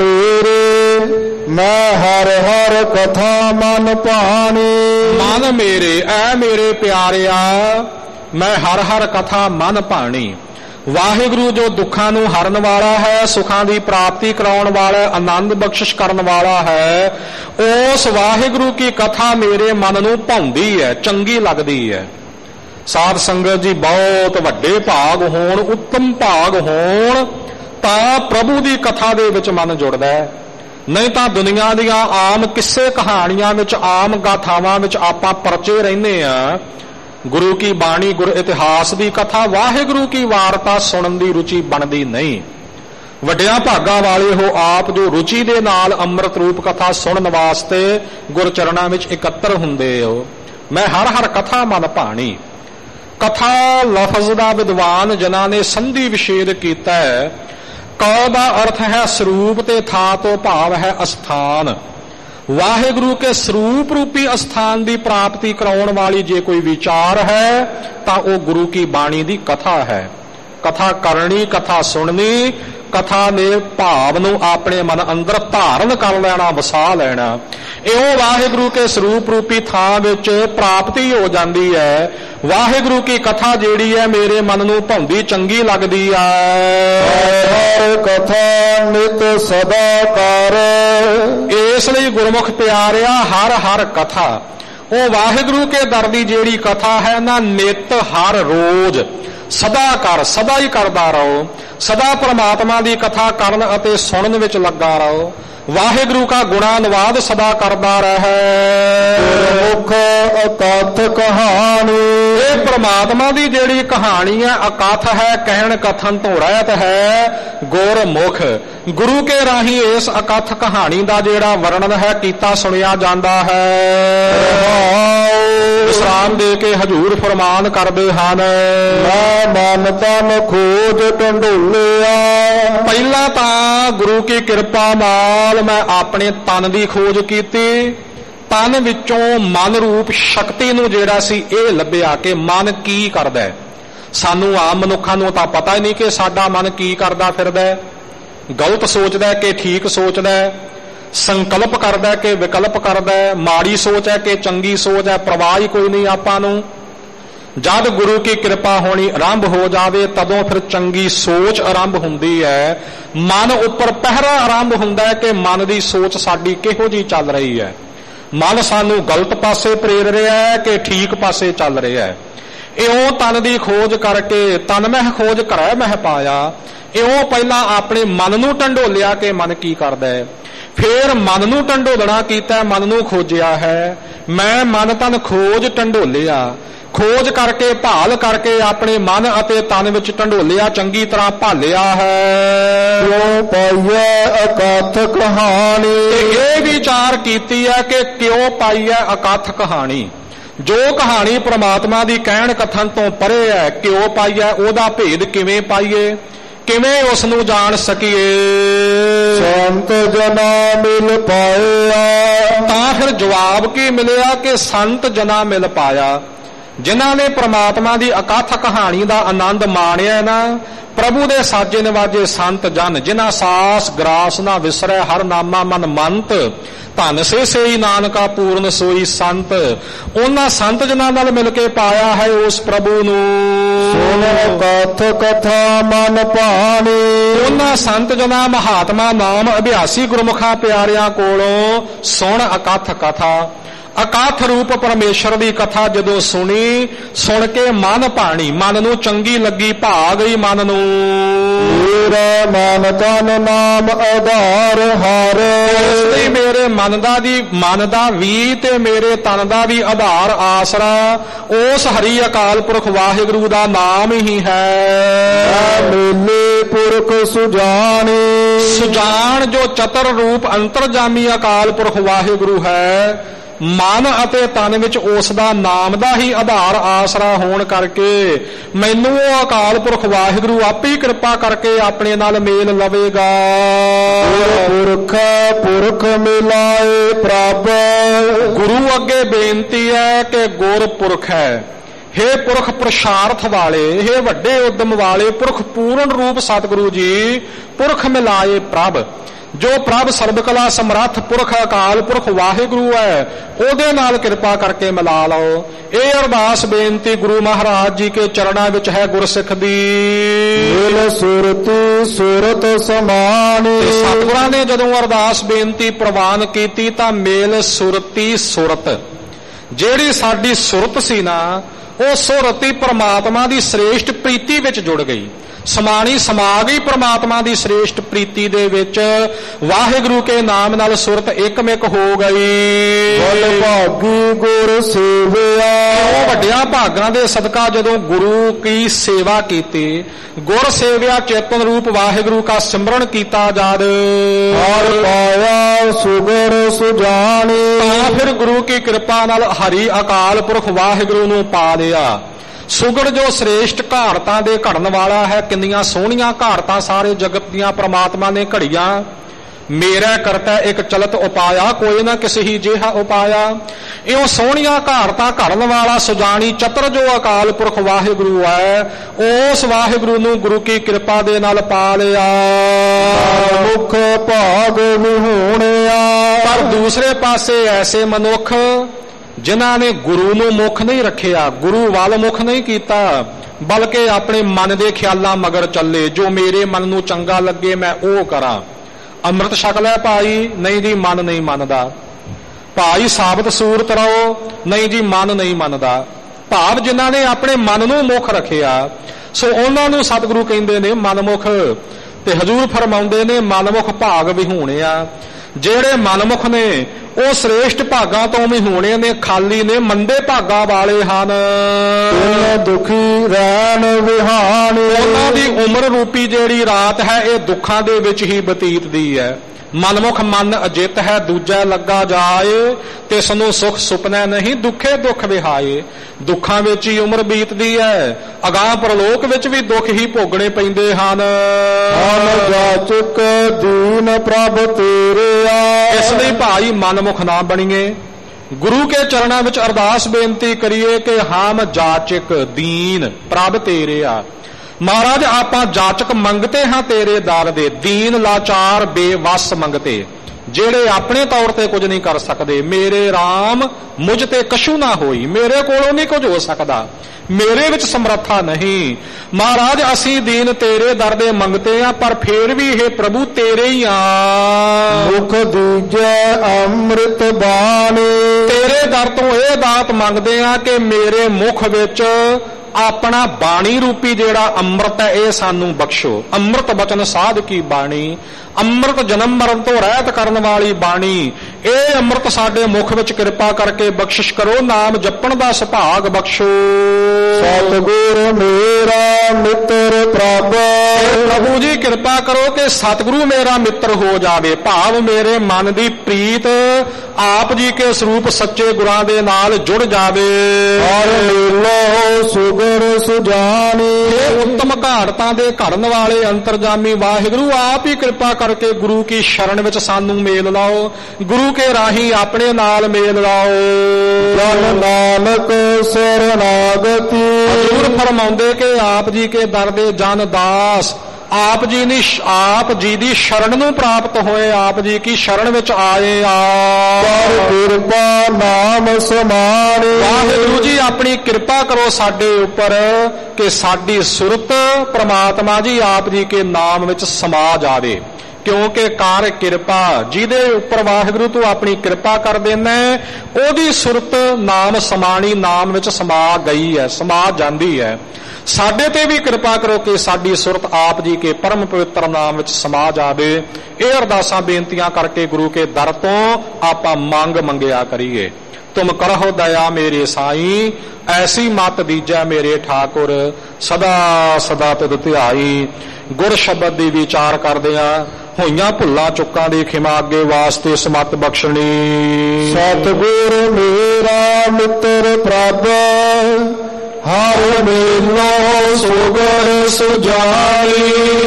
Speaker 2: ਮੇਰੇ ਮੈਂ ਹਰ ਹਰ ਕਥਾ ਮਨ ਭਾਣੀ।
Speaker 1: ਮਨ ਮੇਰੇ ਐ ਮੇਰੇ ਪਿਆਰਿਆ ਮੈਂ ਹਰ ਹਰ ਕਥਾ ਮਨ ਭਾਣੀ। ਵਾਹਿਗੁਰੂ ਜੋ ਦੁੱਖਾਂ ਨੂੰ ਹਰਨ ਵਾਲਾ ਹੈ, ਸੁੱਖਾਂ ਦੀ ਪ੍ਰਾਪਤੀ ਕਰਾਉਣ ਵਾਲਾ, ਆਨੰਦ ਬਖਸ਼ਿਸ਼ ਕਰਨ ਵਾਲਾ ਹੈ, ਉਸ ਵਾਹਿਗੁਰੂ ਕੀ ਕਥਾ ਮੇਰੇ ਮਨ ਨੂੰ ਭਾਉਂਦੀ ਹੈ, ਚੰਗੀ ਲੱਗਦੀ ਹੈ। ਸਾਧ ਸੰਗਤ ਜੀ ਬਹੁਤ ਵੱਡੇ ਭਾਗ ਹੋਣ, ਉੱਤਮ ਭਾਗ ਹੋਣ ਤਾਂ ਪ੍ਰਭੂ ਦੀ ਕਥਾ ਦੇ ਵਿੱਚ ਮਨ ਜੁੜਦਾ ਹੈ। ਨਹੀਂ ਤਾਂ ਦੁਨੀਆ ਦੀਆਂ ਆਮ ਕਿੱਸੇ ਕਹਾਣੀਆਂ ਵਿੱਚ, ਆਮ ਗਾਥਾਵਾਂ ਵਿੱਚ ਆਪਾਂ ਪਰਚੇ ਰਹਿੰਦੇ ਆ। ਗੁਰੂ ਕੀ ਬਾਣੀ, ਗੁਰ ਇਤਿਹਾਸ ਦੀ ਕਥਾ, ਵਾਹਿਗੁਰੂ ਕੀ ਵਾਰਤਾ ਸੁਣਨ ਦੀ ਰੁਚੀ ਬਣਦੀ ਨਹੀਂ। ਵੱਡਿਆਂ ਭਾਗਾਂ ਵਾਲੇ ਹੋ ਆਪ ਜੋ ਰੁਚੀ ਦੇ ਨਾਲ ਅੰਮ੍ਰਿਤ ਰੂਪ ਕਥਾ ਸੁਣਨ ਵਾਸਤੇ ਗੁਰਚਰਨਾਂ ਵਿੱਚ ਇਕੱਤਰ ਹੁੰਦੇ ਹੋ। ਮੈਂ ਹਰ ਹਰ ਕਥਾ ਮਨ ਭਾਣੀ। ਕਥਾ ਲਫ਼ਜ਼ ਦਾ ਵਿਦਵਾਨ ਜਨਾਂ ਨੇ ਸੰਧੀ ਵਿਸ਼ੇਦ ਕੀਤਾ ਹੈ। ਕ ਦਾ ਅਰਥ ਹੈ ਸਰੂਪ ਤੇ ਥਾਂ ਤੋਂ ਭਾਵ ਹੈ ਅਸਥਾਨ। ਵਾਹਿਗੁਰੂ ਕੇ ਸਰੂਪ ਰੂਪੀ ਅਸਥਾਨ ਦੀ ਪ੍ਰਾਪਤੀ ਕਰਾਉਣ ਵਾਲੀ ਜੇ ਕੋਈ ਵਿਚਾਰ ਹੈ ਤਾਂ ਉਹ ਗੁਰੂ ਕੀ ਬਾਣੀ ਦੀ ਕਥਾ ਹੈ। ਕਥਾ ਕਰਨੀ, ਕਥਾ ਸੁਣਨੀ, ਕਥਾ ਦੇ ਭਾਵ ਨੂੰ ਆਪਣੇ ਮਨ ਅੰਦਰ ਧਾਰਨ ਕਰ ਲੈਣਾ, ਵਸਾ ਲੈਣਾ, ਇਹੋ ਵਾਹਿਗੁਰੂ ਕੇ ਸਰੂਪ ਰੂਪੀ ਥਾਂ ਵਿੱਚ ਪ੍ਰਾਪਤੀ ਹੋ ਜਾਂਦੀ ਹੈ। ਵਾਹਿਗੁਰੂ ਕੀ ਕਥਾ ਜਿਹੜੀ ਹੈ ਮੇਰੇ ਮਨ ਨੂੰ ਭਾਉਂਦੀ, ਚੰਗੀ ਲੱਗਦੀ ਹੈ।
Speaker 2: ਹਰ ਕਥਾ ਨਿਤ ਸਦਾ ਕਰ।
Speaker 1: ਇਸ ਲਈ ਗੁਰਮੁਖ ਪਿਆਰਿਆ ਹਰ ਹਰ ਕਥਾ, ਉਹ ਵਾਹਿਗੁਰੂ ਕੇ ਦਰ ਦੀ ਜਿਹੜੀ ਕਥਾ ਹੈ ਨਾ, ਨਿਤ ਹਰ ਰੋਜ਼ ਸਦਾ ਕਰ, ਸਦਾ ਹੀ ਕਰਦਾ ਰਹੋ। ਸਦਾ ਪ੍ਰਮਾਤਮਾ ਦੀ ਕਥਾ ਕਰਨ ਅਤੇ ਸੁਣਨ ਵਿੱਚ ਲੱਗਾ ਰਹੋ। ਵਾਹਿਗੁਰੂ ਕਾ ਗੁਣਾਨੁਵਾਦ ਸਦਾ ਕਰਦਾ ਰਹੇ।
Speaker 2: ਗੁਰਮੁਖ ਅਕਥ ਕਹਾਣੀ।
Speaker 1: ਇਹ ਪ੍ਰਮਾਤਮਾ ਦੀ ਜਿਹੜੀ ਕਹਾਣੀ ਹੈ ਅਕਥ ਹੈ, ਕਹਿਣ ਕਥਨ ਤੋਂ ਰਹਿਤ ਹੈ। ਗੁਰਮੁਖ ਗੁਰੂ ਕੇ ਰਾਹੀਂ ਇਸ ਅਕਥ ਕਹਾਣੀ ਦਾ ਜਿਹੜਾ ਵਰਣਨ ਹੈ ਕੀਤਾ ਸੁਣਿਆ ਜਾਂਦਾ ਹੈ। ਵਿਸਰਾਮ ਦੇ ਕੇ ਹਜ਼ੂਰ ਫਰਮਾਨ ਕਰਦੇ ਹਨ,
Speaker 2: ਮੈਂ ਮਨ ਤਨ ਖੋਜ ਢੰਡੋਲਿਆ।
Speaker 1: ਪਹਿਲਾਂ ਤਾਂ ਗੁਰੂ ਕੀ ਕਿਰਪਾ ਨਾਲ ਮੈਂ ਆਪਣੇ ਤਨ ਦੀ ਖੋਜ ਕੀਤੀ। ਤਨ ਵਿੱਚੋਂ ਮਨ ਰੂਪ ਸ਼ਕਤੀ ਨੂੰ ਜਿਹੜਾ ਸੀ ਇਹ ਲੱਭਿਆ ਕਿ ਮਨ ਕੀ ਕਰਦਾ ਹੈ। ਸਾਨੂੰ ਆਮ ਮਨੁੱਖਾਂ ਨੂੰ ਤਾਂ ਪਤਾ ਹੀ ਨਹੀਂ ਕਿ ਸਾਡਾ ਮਨ ਕੀ ਕਰਦਾ ਫਿਰਦਾ ਹੈ। ਗਲਤ ਸੋਚਦਾ ਕਿ ਠੀਕ ਸੋਚਦਾ ਹੈ, ਸੰਕਲਪ ਕਰਦਾ ਕਿ ਵਿਕਲਪ ਕਰਦਾ ਹੈ, ਮਾੜੀ ਸੋਚ ਹੈ ਕਿ ਚੰਗੀ ਸੋਚ ਹੈ, ਪਰਵਾਹ ਹੀ ਕੋਈ ਨਹੀਂ ਆਪਾਂ ਨੂੰ। ਜਦ ਗੁਰੂ ਕੀ ਕਿਰਪਾ ਹੋਣੀ ਆਰੰਭ ਹੋ ਜਾਵੇ ਤਦੋਂ ਫਿਰ ਚੰਗੀ ਸੋਚ ਆਰੰਭ ਹੁੰਦੀ ਹੈ। ਮਨ ਉੱਪਰ ਪਹਿਰਾ ਆਰੰਭ ਹੁੰਦਾ ਹੈ ਕਿ ਮਨ ਦੀ ਸੋਚ ਸਾਡੀ ਕਿਹੋ ਜਿਹੀ ਚੱਲ ਰਹੀ ਹੈ। ਮਨ ਸਾਨੂੰ ਗਲਤ ਪਾਸੇ ਪ੍ਰੇਰ ਰਿਹਾ ਹੈ ਕਿ ਠੀਕ ਪਾਸੇ ਚੱਲ ਰਿਹਾ ਹੈ। ਇਉਂ ਤਨ ਦੀ ਖੋਜ ਕਰਕੇ ਤਨ ਮਹਿ ਖੋਜ ਕਰੈ ਮਹਿ ਪਾਇਆ। ਇਉਂ ਪਹਿਲਾਂ ਆਪਣੇ ਮਨ ਨੂੰ ਢੰਡੋਲਿਆ ਕਿ ਮਨ ਕੀ ਕਰਦਾ ਹੈ, ਫਿਰ ਮਨ ਨੂੰ ਢੰਡੋਲਣਾ ਕੀਤਾ, ਮਨ ਨੂੰ ਖੋਜਿਆ ਹੈ। ਮੈਂ ਮਨ ਤਨ ਖੋਜ ਢੰਡੋਲਿਆ, ਖੋਜ ਕਰਕੇ ਭਾਲ ਕਰਕੇ ਆਪਣੇ ਮਨ ਅਤੇ ਤਨ ਵਿੱਚ ਢੰਡੋਲਿਆ, ਚੰਗੀ ਤਰ੍ਹਾਂ ਭਾਲਿਆ ਹੈ।
Speaker 2: ਕਿਉ ਪਾਈਐ ਅਕਥ ਕਹਾਣੀ।
Speaker 1: ਇਹ ਵਿਚਾਰ ਕੀਤੀ ਹੈ ਕਿ ਕਿਉਂ ਪਾਈਐ ਅਕਥ ਕਹਾਣੀ। ਜੋ ਕਹਾਣੀ ਪ੍ਰਮਾਤਮਾ ਦੀ ਕਹਿਣ ਕਥਨ ਤੋਂ ਪਰੇ ਹੈ, ਕਿਉਂ ਪਾਈਐ, ਉਹਦਾ ਭੇਦ ਕਿਵੇਂ ਪਾਈਏ, ਕਿਵੇਂ ਉਸ ਨੂੰ ਜਾਣ ਸਕੀਏ।
Speaker 2: ਸੰਤ ਜਨਾ ਮਿਲ ਪਾਇਆ।
Speaker 1: ਤਾਂ ਫਿਰ ਜਵਾਬ ਕੀ ਮਿਲਿਆ ਕਿ ਸੰਤ ਜਨਾ ਮਿਲ ਪਾਇਆ। ਜਿਨ੍ਹਾਂ ਨੇ ਪ੍ਰਮਾਤਮਾ ਦੀ ਅਕਥ ਕਹਾਣੀ ਦਾ ਆਨੰਦ ਮਾਣਿਆ ਨਾ, ਪ੍ਰਭੂ ਦੇ ਸਾਜੇ ਨਿਵਾਜੇ ਸੰਤ ਜਨ, ਜਿਨ੍ਹਾਂ ਸਾਸ ਗਰਾਸ ਨਾ ਵਿਸਰੈ ਹਰ ਨਾਮਾ ਮਨ ਮੰਤ, ਧਨ ਸੇ ਸੇਈ ਨਾਨਕਾ ਪੂਰਨ ਸੋਈ ਸੰਤ। ਉਹਨਾਂ ਸੰਤ ਜਨਾਂ ਨਾਲ ਮਿਲ ਕੇ ਪਾਇਆ ਹੈ ਉਸ ਪ੍ਰਭੂ ਨੂੰ।
Speaker 2: ਸੁਣ ਅਕਥ ਕਥਾ ਮਨ ਭਾਣੀ।
Speaker 1: ਉਹਨਾਂ ਸੰਤ ਜਨਾਂ ਮਹਾਤਮਾ ਨਾਮ ਅਭਿਆਸੀ ਗੁਰਮੁਖਾਂ ਪਿਆਰਿਆਂ ਕੋਲੋਂ ਸੁਣ ਅਕਥ ਕਥਾ। ਅਕਥ ਰੂਪ ਪਰਮੇਸ਼ਰ ਦੀ ਕਥਾ ਜਦੋਂ ਸੁਣੀ, ਸੁਣ ਕੇ ਮਨ ਭਾਣੀ, ਮਨ ਨੂੰ ਚੰਗੀ ਲੱਗੀ, ਭਾ ਗਈ ਮਨ ਨੂੰ।
Speaker 2: ਮੇਰਾ ਮਨ ਤਨ ਨਾਮ ਆਧਾਰ ਹਰ।
Speaker 1: ਇਸ ਲਈ ਮੇਰੇ ਮਨ ਦਾ ਵੀ ਤੇ ਮੇਰੇ ਤਨ ਦਾ ਵੀ ਆਧਾਰ ਆਸਰਾ ਉਸ ਹਰੀ ਅਕਾਲ ਪੁਰਖ ਵਾਹਿਗੁਰੂ ਦਾ ਨਾਮ ਹੀ ਹੈ।
Speaker 2: ਮੇਲੇ ਪੁਰਖ ਸੁਜਾਨੀ।
Speaker 1: ਸੁਜਾਨ ਜੋ ਚਤਰ ਰੂਪ ਅੰਤਰਜਾਮੀ ਅਕਾਲ ਪੁਰਖ ਵਾਹਿਗੁਰੂ ਹੈ। ਮਨ ਅਤੇ ਤਨ ਵਿੱਚ ਉਸ ਦਾ ਨਾਮ ਦਾ ਹੀ ਆਧਾਰ ਆਸਰਾ ਹੋਣ ਕਰਕੇ ਮੈਨੂੰ ਉਹ ਅਕਾਲ ਪੁਰਖ ਵਾਹਿਗੁਰੂ ਆਪੇ ਹੀ ਕਿਰਪਾ ਕਰਕੇ ਆਪਣੇ ਨਾਲ ਮੇਲ ਲਵੇਗਾ।
Speaker 2: ਪੁਰਖ ਮਿਲਾਏ ਪ੍ਰਭ।
Speaker 1: ਗੁਰੂ ਅੱਗੇ ਬੇਨਤੀ ਹੈ ਕਿ ਗੁਰ ਪੁਰਖ ਹੈ। ਹੇ ਪੁਰਖ ਪੁਰਸ਼ਾਰਥ ਵਾਲੇ, ਹੇ ਵੱਡੇ ਉਦਮ ਵਾਲੇ ਪੁਰਖ, ਪੂਰਨ ਰੂਪ ਸਤਿਗੁਰੂ ਜੀ, ਪੁਰਖ ਮਿਲਾਏ ਪ੍ਰਭ। ਜੋ ਪ੍ਰਭ ਸਰਬ ਕਲਾ ਸਮਰੱਥ ਪੁਰਖ ਅਕਾਲ ਪੁਰਖ ਵਾਹਿਗੁਰੂ ਹੈ, ਉਹਦੇ ਨਾਲ ਕਿਰਪਾ ਕਰਕੇ ਮਿਲਾ ਲਓ। ਇਹ ਅਰਦਾਸ ਬੇਨਤੀ ਗੁਰੂ ਮਹਾਰਾਜ ਜੀ ਕੇ ਚਰਨਾਂ ਵਿੱਚ ਹੈ ਗੁਰਸਿੱਖ ਦੀ।
Speaker 2: ਮਿਲ ਸੁਰਤੀ ਸੁਰਤ ਸਮਾਨੀ।
Speaker 1: ਸਤਿਗੁਰਾਂ ਨੇ ਜਦੋਂ ਅਰਦਾਸ ਬੇਨਤੀ ਪ੍ਰਵਾਨ ਕੀਤੀ ਤਾਂ ਮੇਲ ਸੁਰਤੀ ਸੁਰਤ, ਜਿਹੜੀ ਸਾਡੀ ਸੁਰਤ ਸੀ ਨਾ, ਉਹ ਸੁਰਤੀ ਪ੍ਰਮਾਤਮਾ ਦੀ ਸ੍ਰੇਸ਼ਟ ਪ੍ਰੀਤੀ ਵਿੱਚ ਜੁੜ ਗਈ, ਸਮਾਣੀ ਸਮਾ ਗਈ ਪ੍ਰਮਾਤਮਾ ਦੀ ਸ੍ਰੇਸ਼ਟ ਪ੍ਰੀਤੀ ਦੇ ਵਿੱਚ। ਵਾਹਿਗੁਰੂ ਕੇ ਨਾਮ ਨਾਲ ਸੁਰਤ ਇੱਕਮਿਕ ਹੋ ਗਈ।
Speaker 2: ਬਲ ਭਾਗੀ ਗੁਰ ਸੇਵਿਆ।
Speaker 1: ਉਹ ਵੱਡਿਆਂ ਭਾਗਾਂ ਦੇ ਸਦਕਾ ਜਦੋਂ ਗੁਰੂ ਕੀ ਸੇਵਾ ਕੀਤੀ, ਗੁਰ ਸੇਵਿਆ ਚੇਤਨ ਰੂਪ ਵਾਹਿਗੁਰੂ ਕਾ ਸਿਮਰਨ ਕੀਤਾ ਜਦ,
Speaker 2: ਹਰ ਪਾਇਆ ਸੁਗਰ ਸੁਜਾਨੀ।
Speaker 1: ਤਾਂ ਫਿਰ ਗੁਰੂ ਕੀ ਕਿਰਪਾ ਨਾਲ ਹਰੀ ਅਕਾਲ ਪੁਰਖ ਵਾਹਿਗੁਰੂ ਨੂੰ ਪਾ ਲਿਆ। ਸੁਗੜ ਜੋ ਸ੍ਰੇਸ਼ਟ ਘਾੜਤਾਂ ਦੇ ਘੜਨ ਵਾਲਾ ਹੈ। ਕਿੰਨੀਆਂ ਸੋਹਣੀਆਂ ਘਾੜਤਾਂ ਸਾਰੇ ਜਗਤ ਦੀਆਂ ਪ੍ਰਮਾਤਮਾ ਨੇ ਘੜੀਆਂ। ਮੇਰਾ ਕਰਤਾ ਇੱਕ ਚਲਤ ਉਪਾਇਆ, ਕੋਈ ਨਾ ਕਿਸੇ ਹੀ ਜਿਹਾ ਉਪਾਇਆ। ਇਉਂ ਸੋਹਣੀਆਂ ਘਾੜਤਾਂ ਘੜਨ ਵਾਲਾ ਸੁਜਾਨੀ ਚਤਰ ਜੋ ਅਕਾਲ ਪੁਰਖ ਵਾਹਿਗੁਰੂ ਹੈ, ਉਸ ਵਾਹਿਗੁਰੂ ਨੂੰ ਗੁਰੂ ਕੀ ਕਿਰਪਾ ਦੇ ਨਾਲ ਪਾ ਲਿਆ।
Speaker 2: ਮੁਖ ਭਾਗ ਵਿਹੂਣਿਆ।
Speaker 1: ਪਰ ਦੂਸਰੇ ਪਾਸੇ ਐਸੇ ਮਨੁੱਖ ਜਿਨ੍ਹਾਂ ਨੇ ਗੁਰੂ ਨੂੰ ਮੁੱਖ ਨਹੀਂ ਰੱਖਿਆ, ਗੁਰੂ ਵੱਲ ਮੁੱਖ ਨਹੀਂ ਕੀਤਾ, ਬਲਕਿ ਆਪਣੇ ਮਨ ਦੇ ਖਿਆਲਾਂ ਮਗਰ ਚੱਲੇ। ਜੋ ਮੇਰੇ ਮਨ ਨੂੰ ਚੰਗਾ ਲੱਗੇ ਮੈਂ ਉਹ ਕਰਾਂ। ਅੰਮ੍ਰਿਤ ਛਕ ਲੈ ਭਾਈ, ਨਹੀਂ ਜੀ ਮਨ ਨਹੀਂ ਮੰਨਦਾ। ਭਾਈ ਸਾਬਤ ਸੂਰਤ ਰਹੋ, ਨਹੀਂ ਜੀ ਮਨ ਨਹੀਂ ਮੰਨਦਾ। ਭਾਵ ਜਿਨ੍ਹਾਂ ਨੇ ਆਪਣੇ ਮਨ ਨੂੰ ਮੁੱਖ ਰੱਖਿਆ, ਸੋ ਉਹਨਾਂ ਨੂੰ ਸਤਿਗੁਰੂ ਕਹਿੰਦੇ ਨੇ ਮਨਮੁਖ। ਤੇ ਹਜ਼ੂਰ ਫਰਮਾਉਂਦੇ ਨੇ ਮਨਮੁਖ ਭਾਗ ਵਿਹੂਣਿਆ। ਜਿਹੜੇ ਮਨਮੁਖ ਨੇ ਉਹ ਸ੍ਰੇਸ਼ਟ ਭਾਗਾਂ ਤੋਂ ਵੀ ਹੋਣੇ ਨੇ, ਖਾਲੀ ਨੇ, ਮੰਦੇ ਭਾਗਾਂ ਵਾਲੇ ਹਨ।
Speaker 2: ਦੁਖੀ ਰਹਿਣ ਵਿਹਾਣੀ।
Speaker 1: ਉਹਨਾਂ ਦੀ ਉਮਰ ਰੂਪੀ ਜਿਹੜੀ ਰਾਤ ਹੈ ਇਹ ਦੁੱਖਾਂ ਦੇ ਵਿੱਚ ਹੀ ਬਤੀਤ ਦੀ ਹੈ। ਮਨਮੁਖ ਮਨ ਅਜਿਤ ਹੈ, ਦੂਜਾ ਲੱਗਾ ਜਾਏ, ਤਿਸ ਨੂੰ ਸੁਖ ਸੁਪਨਾ ਨਹੀਂ, ਦੁੱਖੇ ਦੁੱਖ ਵਿਹਾਏ। ਦੁੱਖਾਂ ਵਿੱਚ ਹੀ ਉਮਰ ਬੀਤਦੀ ਹੈ, ਅਗਾਂਹ ਪਰਲੋਕ ਵਿੱਚ ਵੀ ਦੁੱਖ ਹੀ ਭੋਗਣੇ ਪੈਂਦੇ ਹਨ।
Speaker 2: ਮਨ ਜਾਚਕ ਦੀਨ ਪ੍ਰਭ ਤੇਰਿਆ।
Speaker 1: ਇਸ ਲਈ ਭਾਈ ਮਨਮੁਖ ਨਾ ਬਣੀਏ, ਗੁਰੂ ਕੇ ਚਰਨਾਂ ਵਿੱਚ ਅਰਦਾਸ ਬੇਨਤੀ ਕਰੀਏ ਕਿ ਹਮ ਜਾਚਕ ਦੀਨ ਪ੍ਰਭ ਤੇਰਿਆ। ਮਹਾਰਾਜ ਆਪਾਂ ਜਾਚਕ ਮੰਗਤੇ ਹਾਂ ਤੇਰੇ ਦਰ ਦੇ, ਦੀਨ ਲਾਚਾਰ ਬੇਵਸ ਮੰਗਤੇ, ਜਿਹੜੇ ਆਪਣੇ ਤੌਰ ਤੇ ਕੁਝ ਨਹੀਂ ਕਰ ਸਕਦੇ। ਮੇਰੇ ਰਾਮ ਮੁਝ ਤੇ ਕਛੂ ਨਾ ਹੋਈ, ਮੇਰੇ ਕੋਲੋਂ ਨਹੀਂ ਕੁਝ ਹੋ ਸਕਦਾ, ਮੇਰੇ ਵਿੱਚ ਸਮਰੱਥਾ ਨਹੀਂ। ਮਹਾਰਾਜ ਅਸੀਂ ਦੀਨ ਤੇਰੇ ਦਰ ਦੇ ਮੰਗਤੇ ਆ, ਪਰ ਫੇਰ ਵੀ ਇਹ ਪ੍ਰਭੂ ਤੇਰੇ ਹੀ ਆ।
Speaker 2: ਮੁਖ ਦੂਜੇ ਅੰਮ੍ਰਿਤ ਬਾਣੀ।
Speaker 1: ਤੇਰੇ ਦਰ ਤੋਂ ਇਹ ਦਾਤ ਮੰਗਦੇ ਆ ਕਿ ਮੇਰੇ ਮੁਖ ਵਿੱਚ ਆਪਣਾ ਬਾਣੀ ਰੂਪੀ ਜਿਹੜਾ ਅੰਮ੍ਰਿਤ ਹੈ ਇਹ ਸਾਨੂੰ ਬਖਸ਼ੋ। ਅੰਮ੍ਰਿਤ ਬਚਨ ਸਾਧ ਕੀ ਬਾਣੀ, ਅੰਮ੍ਰਿਤ ਜਨਮ ਮਰਨ ਤੋਂ ਰਹਿਤ ਕਰਨ ਵਾਲੀ ਬਾਣੀ, ਇਹ ਅੰਮ੍ਰਿਤ ਸਾਡੇ ਮੁਖ ਵਿੱਚ ਕਿਰਪਾ ਕਰਕੇ ਬਖਸ਼ਿਸ਼ ਕਰੋ। ਨਾਮ ਜਪਣ ਦਾ ਸੁਭਾਗ ਬਖਸ਼ੋ।
Speaker 2: ਸਤਿਗੁਰ ਮੇਰਾ ਮਿੱਤਰ ਪ੍ਰਭ।
Speaker 1: ਪ੍ਰਭੂ ਜੀ ਕਿਰਪਾ ਕਰੋ ਕਿ ਸਤਿਗੁਰੂ ਮੇਰਾ ਮਿੱਤਰ ਹੋ ਜਾਵੇ, ਭਾਵ ਮੇਰੇ ਮਨ ਦੀ ਪ੍ਰੀਤ ਆਪ ਜੀ ਕੇ ਸਰੂਪ ਸੱਚੇ ਗੁਰਾਂ ਦੇ ਨਾਲ ਜੁੜ ਜਾਵੇ।
Speaker 2: ਹਰ ਮੇਲੋ ਸੁਗਰ ਸੁਜਾਨੀ।
Speaker 1: ਉੱਤਮ ਘਾੜਤਾਂ ਦੇ ਘੜਨ ਵਾਲੇ ਅੰਤਰਜਾਮੀ ਵਾਹਿਗੁਰੂ ਆਪ ਹੀ ਕਿਰਪਾ ਕਰਕੇ ਗੁਰੂ ਕੀ ਸ਼ਰਨ ਵਿੱਚ ਸਾਨੂੰ ਮੇਲ ਲਾਓ, ਗੁਰੂ ਕੇ ਰਾਹੀਂ ਆਪਣੇ ਨਾਲ ਮੇਲ ਲਾਓ।
Speaker 2: ਜਨ ਨਾਨਕ ਸਰਨਾਗਤੀ।
Speaker 1: ਹਜ਼ੂਰ ਫਰਮਾਉਂਦੇ ਕਿ ਆਪ ਜੀ ਕੇ ਦਰ ਦੇ ਜਨ ਦਾਸ ਆਪ ਜੀ ਦੀ ਸ਼ਰਨ ਨੂੰ ਪ੍ਰਾਪਤ ਹੋਏ, ਆਪ ਜੀ ਕੀ ਸ਼ਰਨ ਵਿੱਚ ਆਏ ਆ।
Speaker 2: ਪਰ ਕਿਰਪਾ ਨਾਮ ਸਮਾਣੀ।
Speaker 1: ਵਾਹਿਗੁਰੂ ਜੀ ਆਪਣੀ ਕਿਰਪਾ ਕਰੋ ਸਾਡੇ ਉੱਪਰ ਕਿ ਸਾਡੀ ਸੁਰਤ ਪ੍ਰਮਾਤਮਾ ਜੀ ਆਪ ਜੀ ਕੇ ਨਾਮ ਵਿੱਚ ਸਮਾ ਜਾਵੇ। ਕਿਉਂਕਿ ਕਾਰ ਕਿਰਪਾ ਜਿਹਦੇ ਉੱਪਰ ਵਾਹਿਗੁਰੂ ਤੂੰ ਆਪਣੀ ਕਿਰਪਾ ਕਰ ਦੇਣਾ, ਉਹਦੀ ਸੁਰਤ ਨਾਮ ਸਮਾਣੀ, ਨਾਮ ਵਿੱਚ ਸਮਾ ਗਈ ਹੈ, ਸਮਾ ਜਾਂਦੀ ਹੈ। ਸਾਡੇ ਤੇ ਵੀ ਕਿਰਪਾ ਕਰੋ ਕਿ ਸਾਡੀ ਸੁਰਤ ਆਪ ਜੀ ਕੇ ਪਰਮ ਪਵਿੱਤਰ ਨਾਮ ਵਿੱਚ ਸਮਾ ਜਾਵੇ। ਇਹ ਅਰਦਾਸਾਂ ਬੇਨਤੀਆਂ ਕਰਕੇ ਗੁਰੂ ਕੇ ਦਰ ਤੋਂ ਆਪਾਂ ਮੰਗ ਮੰਗਿਆ ਕਰੀਏ। ਤੁਮ ਕਰਹੁ ਦਇਆ ਮੇਰੇ ਸਾਈਂ, ਐਸੀ ਮਤ ਦੀਜੈ ਮੇਰੇ ਠਾਕੁਰ, ਸਦਾ ਸਦਾ ਤਿਤ ਧਿਆਈ। ਗੁਰ ਸ਼ਬਦ ਦੀ ਵਿਚਾਰ ਕਰਦੇ ਆ ਹੋਈਆਂ ਭੁੱਲਾਂ ਚੁੱਕਾਂ ਦੀ ਖਿਮਾ ਅੱਗੇ ਵਾਸਤੇ ਸਮਤ ਬਖਸ਼ਣੀ।
Speaker 2: ਸਤਿਗੁਰ ਮੇਰਾ ਮਿੱਤਰ ਪ੍ਰਭ ਹਰ ਮੇਲੋ ਸੁਗਰ ਸੁਜਾਈ।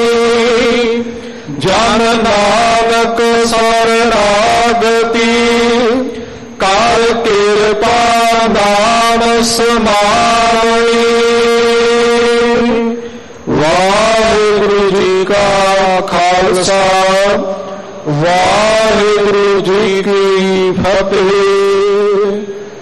Speaker 2: ਜਨ ਨਾਨਕ ਸਰਨਾਗਤੀ ਕਰ ਕਿਰਪਾ ਨਾਮ ਸਮਾਈ। ਵਾਹਿਗੁਰੂ ਜੀ ਕਾ ਖਾਲਸਾ ਵਾਹਿਗੁਰੂ ਜੀ ਕੀ ਫਤਿਹ।